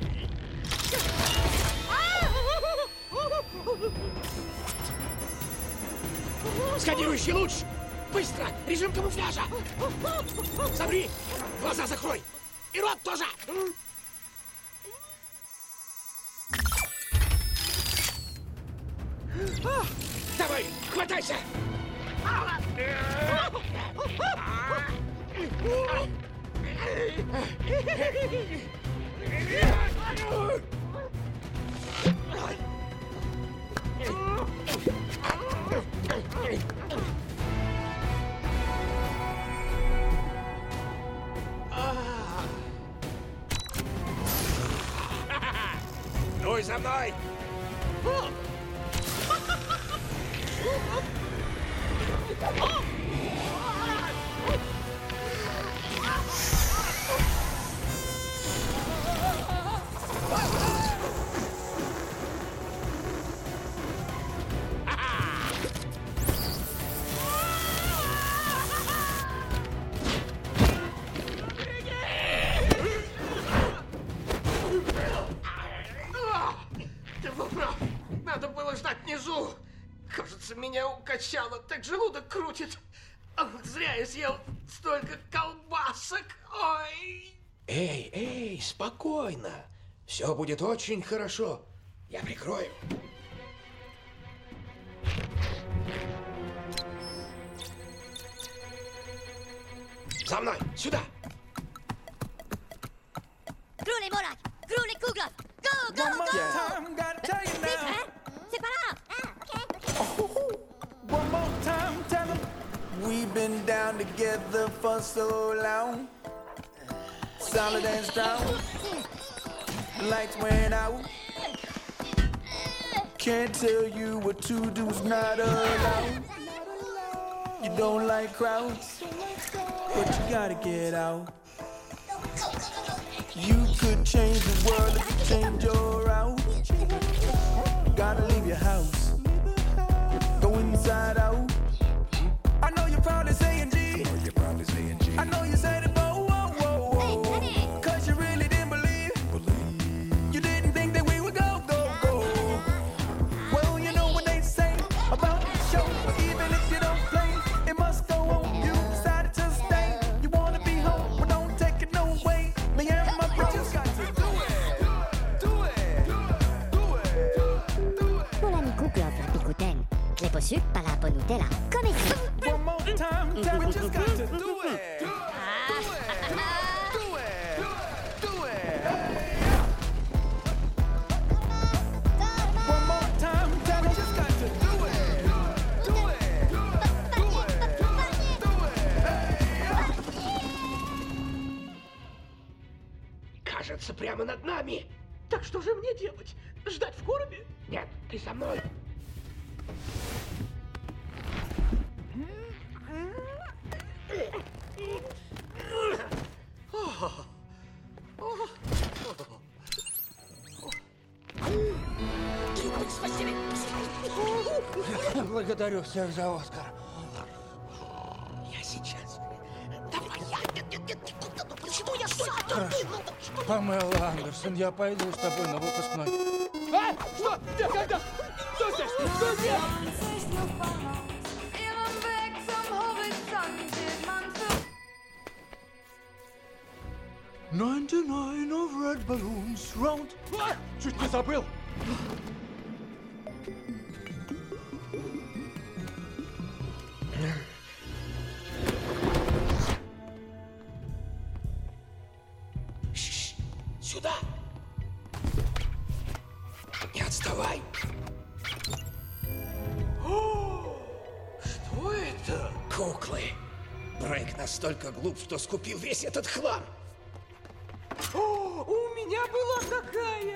Сканирующий луч! Быстро! Режим камуфляжа! Замри! Глаза закрой! И рот тоже! Давай, хватайся! Дуй за мной! Ты был прав. Надо было ждать внизу. Кажется, меня укачало. Так желудок крутит. Ох, зря я съел столько колбасок. Ой. Эй, спокойно. Все будет очень хорошо. Я прикрою. За мной, сюда. Grune Morak, Grune Kugla, go, go, go! Vite, hein? C'est pas là! One more time, tell 'em we've been down together for so long. Solid and strong. Lights went out. Can't tell you what to do's not allowed. You don't like crowds, but you gotta get out. You could change the world if you change your route. Gotta leave your house, go inside out. I know you're probably saying G. I know you said it, whoa, whoa, whoa. Cause you really didn't believe. You didn't think that we would go. Well, you know what they say about the show. But even if you don't play, it must go on. You decided to stay. You wanna be home, but don't take it no way. Me and my bros got to do it. Mon ami Google la picoutaine. Clé au sucre, pas la bonne Nutella. Comme ici. One more time, tell me just got to do it. Кажется, прямо над нами. Так что же мне делать? Ждать в коробе? Нет, ты со мной. Благодарю всех за Оскар. Я сейчас. Давай, почему я сам? Памела Андерсон, я пойду с тобой на выпускной. Что? Где? Когда? Кто здесь? Кто здесь? 99 of red balloons round. Чуть не забыл. Сюда! Не отставай! Что это? Куклы. Брейк настолько глуп, что скупил весь этот хлам. У меня была такая!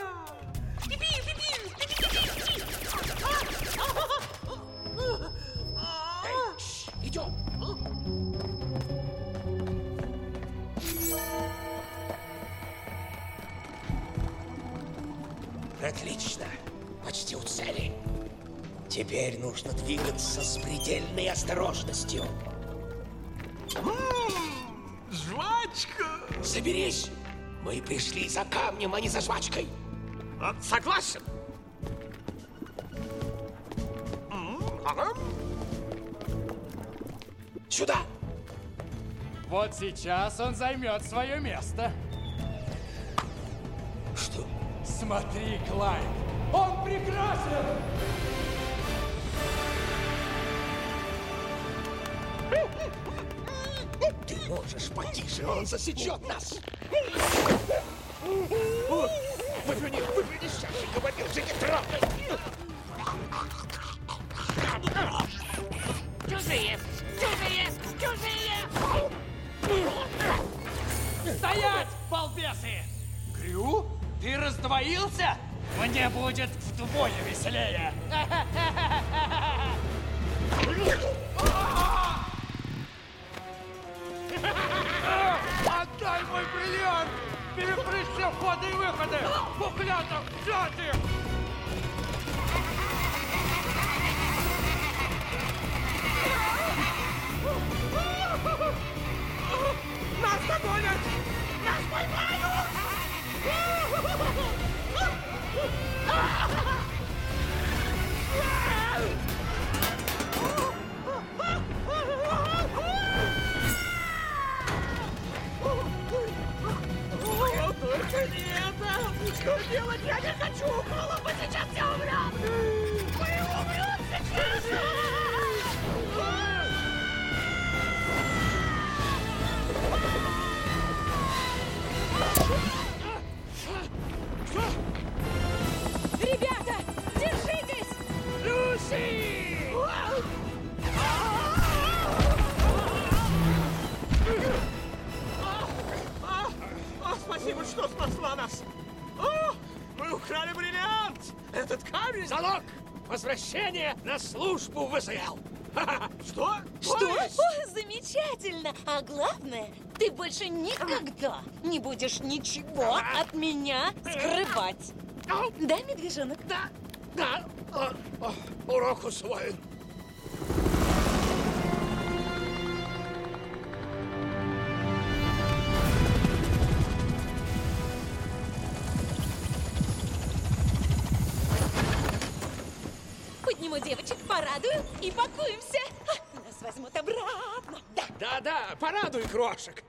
Идем! Отлично. Почти у цели. Теперь нужно двигаться с предельной осторожностью. Жвачка! Соберись! Мы пришли за камнем, а не за жвачкой. Согласен. Сюда! Вот сейчас он займет свое место. Что? Смотри, Клайв, он прекрасен! Ты можешь потише, он засечет нас. Выплюни, сейчас же говорил же, не трогай. Чужие! Стоять, балбесы! Грю, ты раздвоился? Мне будет вдвое веселее. Отдай мой бриллиант! Перепрыгни все входы и выходы! Буклетов взять их! Нас догонят! Нас поймают! Только не это! Что делать? Я не хочу укола! Мы сейчас все умрем! Мы умрем сейчас! Ребята, держитесь! Люси! Спасибо, что спасла нас! О, мы украли бриллиант! Этот камень! Залог! Возвращение на службу в ВСЛ! Что? Что? О, замечательно! А главное, ты больше никогда не будешь ничего от меня скрывать. Да, медвежонок? Да. Урок усвоен. Подниму девочек, порадую и пакуемся. Нас возьмут обратно. Да, порадуй крошек.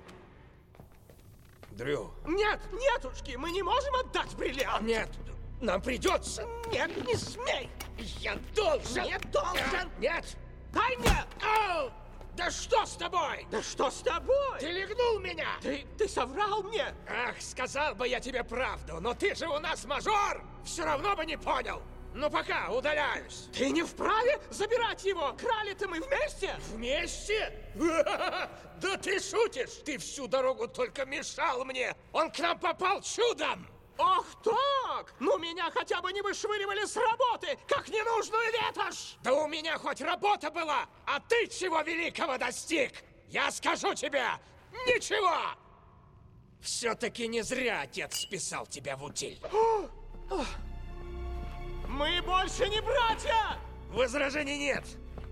Дрю. Нет, нетушки, мы не можем отдать бриллиант. Нет, нам придется. Нет, не смей. Я должен. Не должен. Нет. Дай мне. Ау! Да что с тобой? Да что с тобой? Ты легнул меня. Ты соврал мне. Ах, сказал бы я тебе правду, но ты же у нас мажор. Все равно бы не понял. Ну пока, удаляюсь. Ты не вправе забирать его. Крали-то мы вместе. Вместе? Да ты шутишь. Ты всю дорогу только мешал мне. Он к нам попал чудом. Ох так! Ну меня хотя бы не вышвыривали с работы, как ненужную ветошь! Да у меня хоть работа была, а ты чего великого достиг? Я скажу тебе, ничего! Все-таки не зря отец списал тебя в утиль. Мы больше не братья! Возражений нет.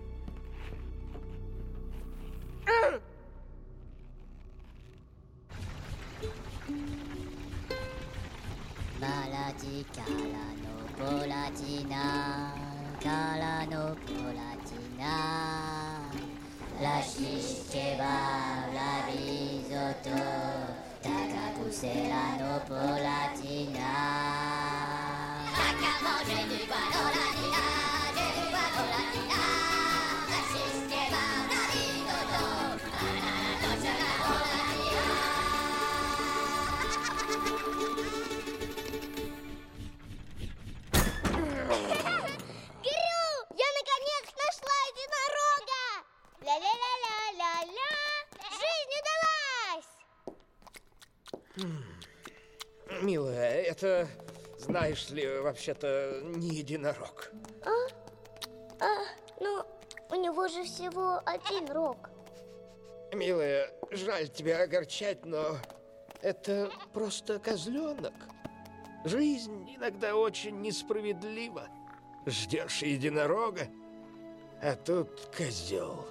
Balati Kalano Polatina, Kalano Polatina, la shish kebab, la risotto, Takaku Serrano Polatina. T'as mangé du Polatina, j'ai du Polatina, la shish kebab, la risotto, Я наконец нашла единорога! Ля-ля-ля-ля-ля-ля! Жизнь удалась! Милая, это, знаешь ли, вообще-то не единорог. Ну, у него же всего один рог. Милая, жаль тебя огорчать, но это просто козленок. Жизнь иногда очень несправедлива. Ждешь единорога, а тут козел.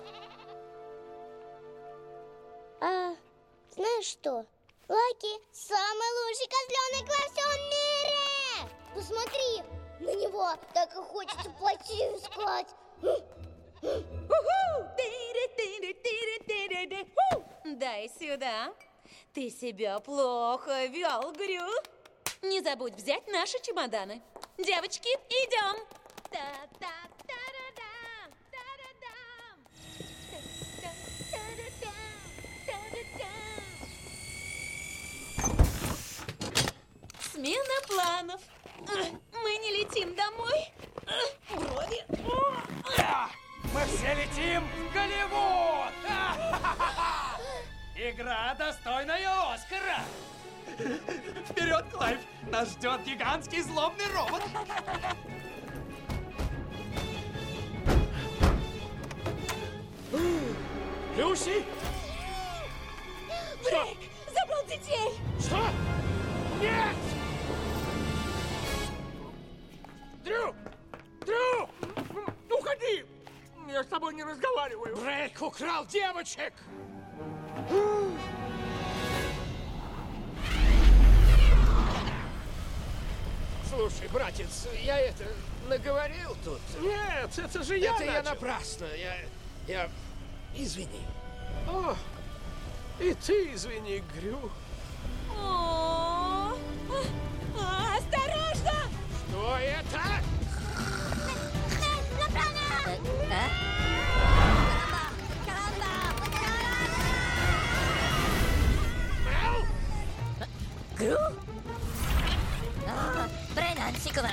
Знаешь что? Лаки – самый лучший козленок во всем мире! Посмотри, на него так и хочется пойти искать. Дай сюда. Ты себя плохо вел, Грю. Не забудь взять наши чемоданы. Девочки, идем. Смена планов. Мы не летим домой. Вроде. Мы все летим в Голливуд! Игра, достойная Оскара! Вперед, Клайв! Нас ждет гигантский злобный робот! Люси! Брейк! Забрал детей! Что? Нет! Дрю! Дрю! Уходи! Я с тобой не разговариваю. Брейк украл девочек! Слушай, братец, я это наговорил тут. Нет, это же я Это я начал. напрасно. Я... Извини. О, и ты извини, Грю. Осторожно! Что это? Gru? Brennan, sicura,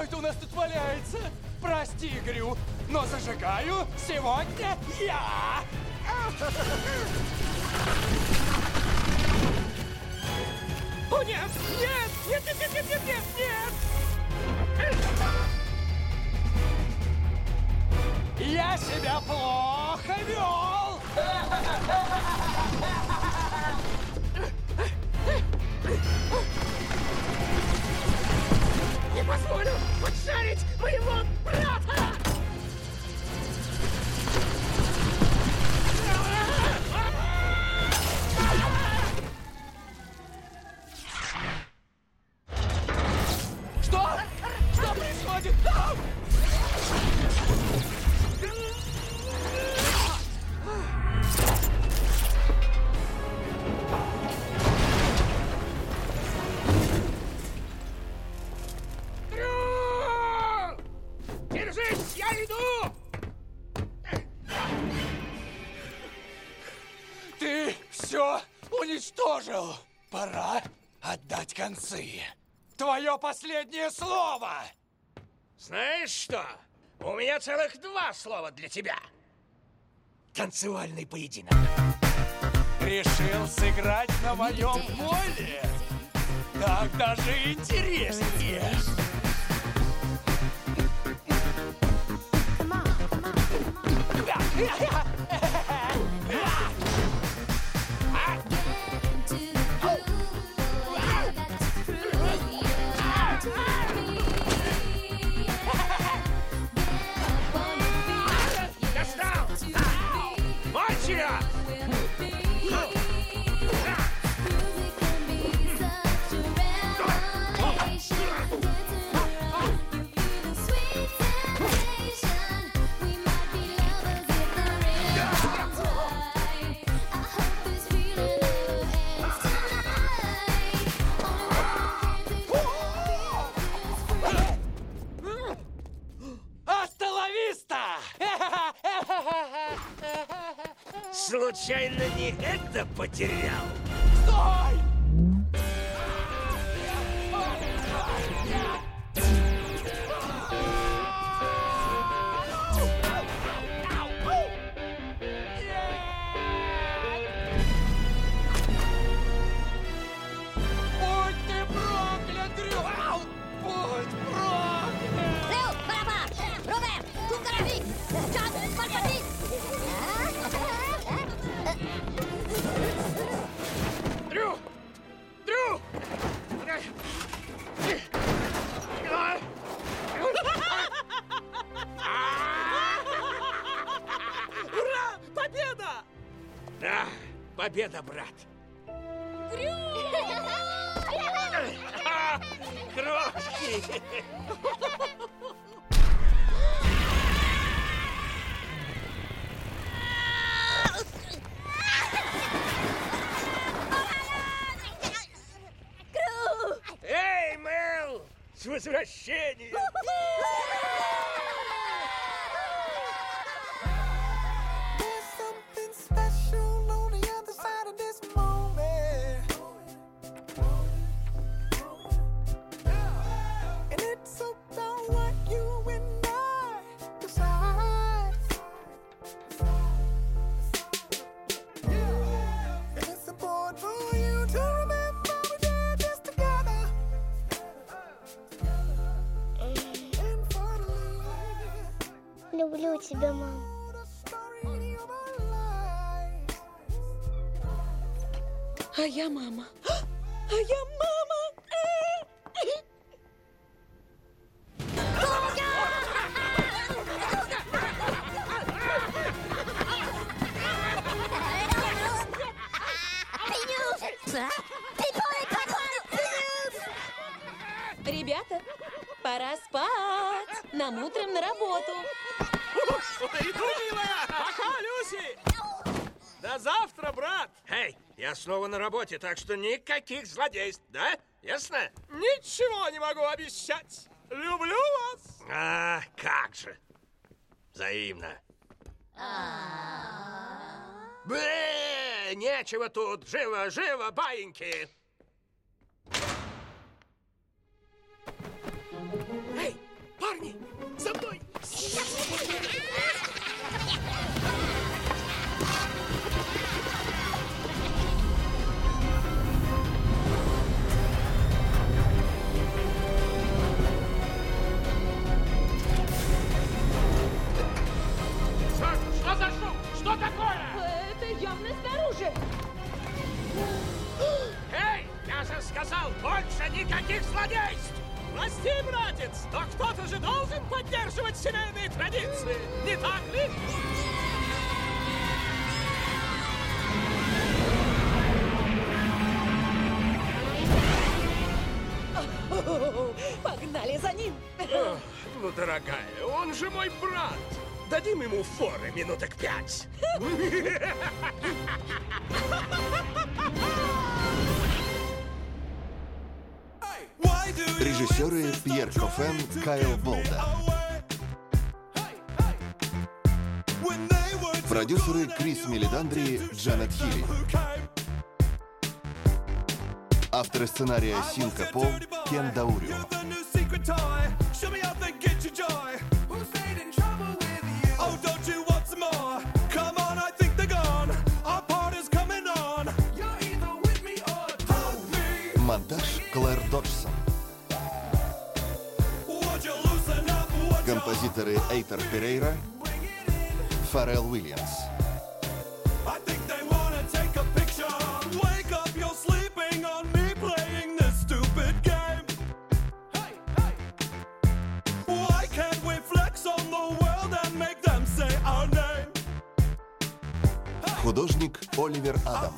Что это у нас тут валяется? Прости, Грю, но зажигаю сегодня я! О, нет! Нет! Нет, нет, нет, нет, нет, нет, нет! Я себя плохо вел! Не позволю поджарить моего брата! Что? Что происходит там? Держись, я иду! Ты все уничтожил. Пора отдать концы. Твое последнее слово! Знаешь что? У меня целых 2 слова для тебя. Танцевальный поединок. Решил сыграть на моем поле? Так даже интереснее. Достал! Мальчика! Остановиста! Случайно не это потерял? Стой! Будь ты проклят, Дрю! Будь проклят! Leo, Barabà! Robert, tu Caravi! John, Palpatine! Дрю! Дрю! Ура! Победа! Да, победа, брат. Крошки! Эй, Мэл! С возвращением! There's something special on the other side of this moment. And it's about what you and I decide. And it's important for you to remember we did this together. And finally, Люблю тебя, мам. А я мама. А я мама. Ребята, пора спать. Нам утром на работу. Иду, милая! Пока, Люси! До завтра, брат! Эй, я снова на работе, так что никаких злодейств, да? Ясно? Ничего не могу обещать! Люблю вас! А, как же! Взаимно. Бэ, нечего тут! Живо, живо, баиньки! Эй, Но кто-то же должен поддерживать семейные традиции, не так ли? Погнали за ним! Ну, дорогая, он же мой брат. Дадим ему форы минуток 5. Режиссеры Пьер Кофен, Кайл Болда. Продюсеры Крис Мелидандри, Джанет Хилли. Авторы сценария Синка Пол, Кен Даурио. Монтаж Клэр Доджсон. Композиторы Эйтер Перейра, Фаррелл Уильямс. Художник Оливер Адам.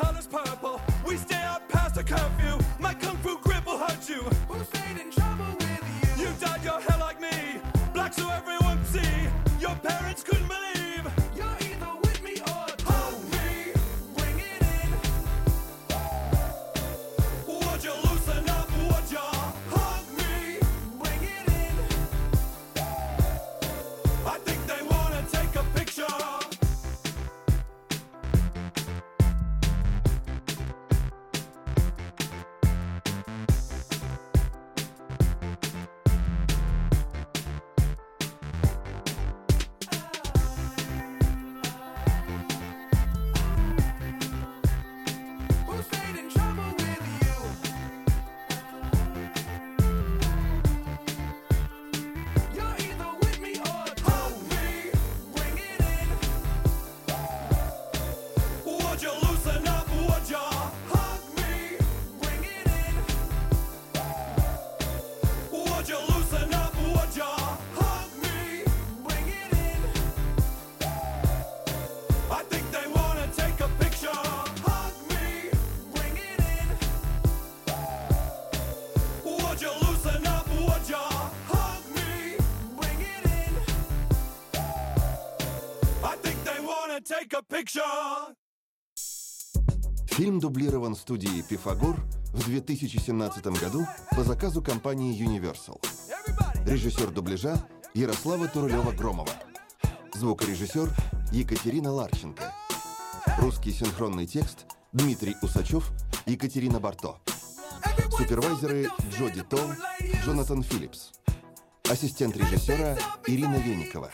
Фильм дублирован студией «Пифагор» в 2017 году по заказу компании Universal. Режиссер дубляжа Ярослава Турулева-Громова. Звукорежиссер Екатерина Ларченко. Русский синхронный текст Дмитрий Усачев, Екатерина Барто. Супервайзеры Джоди Толл, Джонатан Филлипс. Ассистент режиссера Ирина Веникова.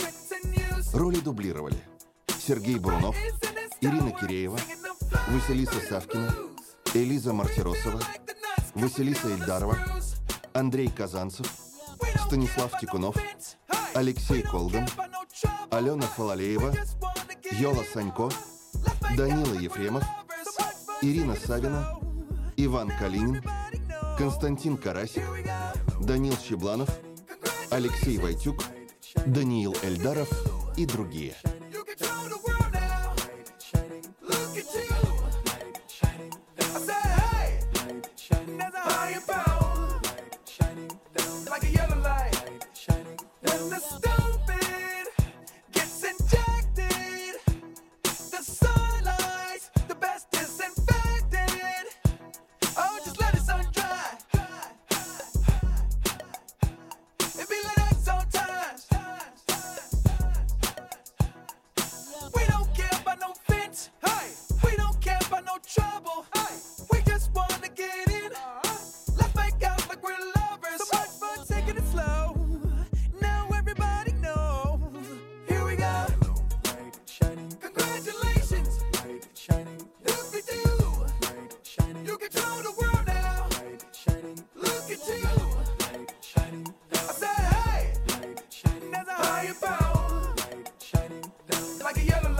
Роли дублировали Сергей Бурунов, Ирина Киреева, Василиса Савкина, Элиза Мартиросова, Василиса Ильдарова, Андрей Казанцев, Станислав Тикунов, Алексей Колган, Алена Фалалеева, Йола Санько, Данила Ефремов, Ирина Савина, Иван Калинин, Константин Карасик, Данил Щебланов, Алексей Войтюк, Даниил Эльдаров и другие. Like a yellow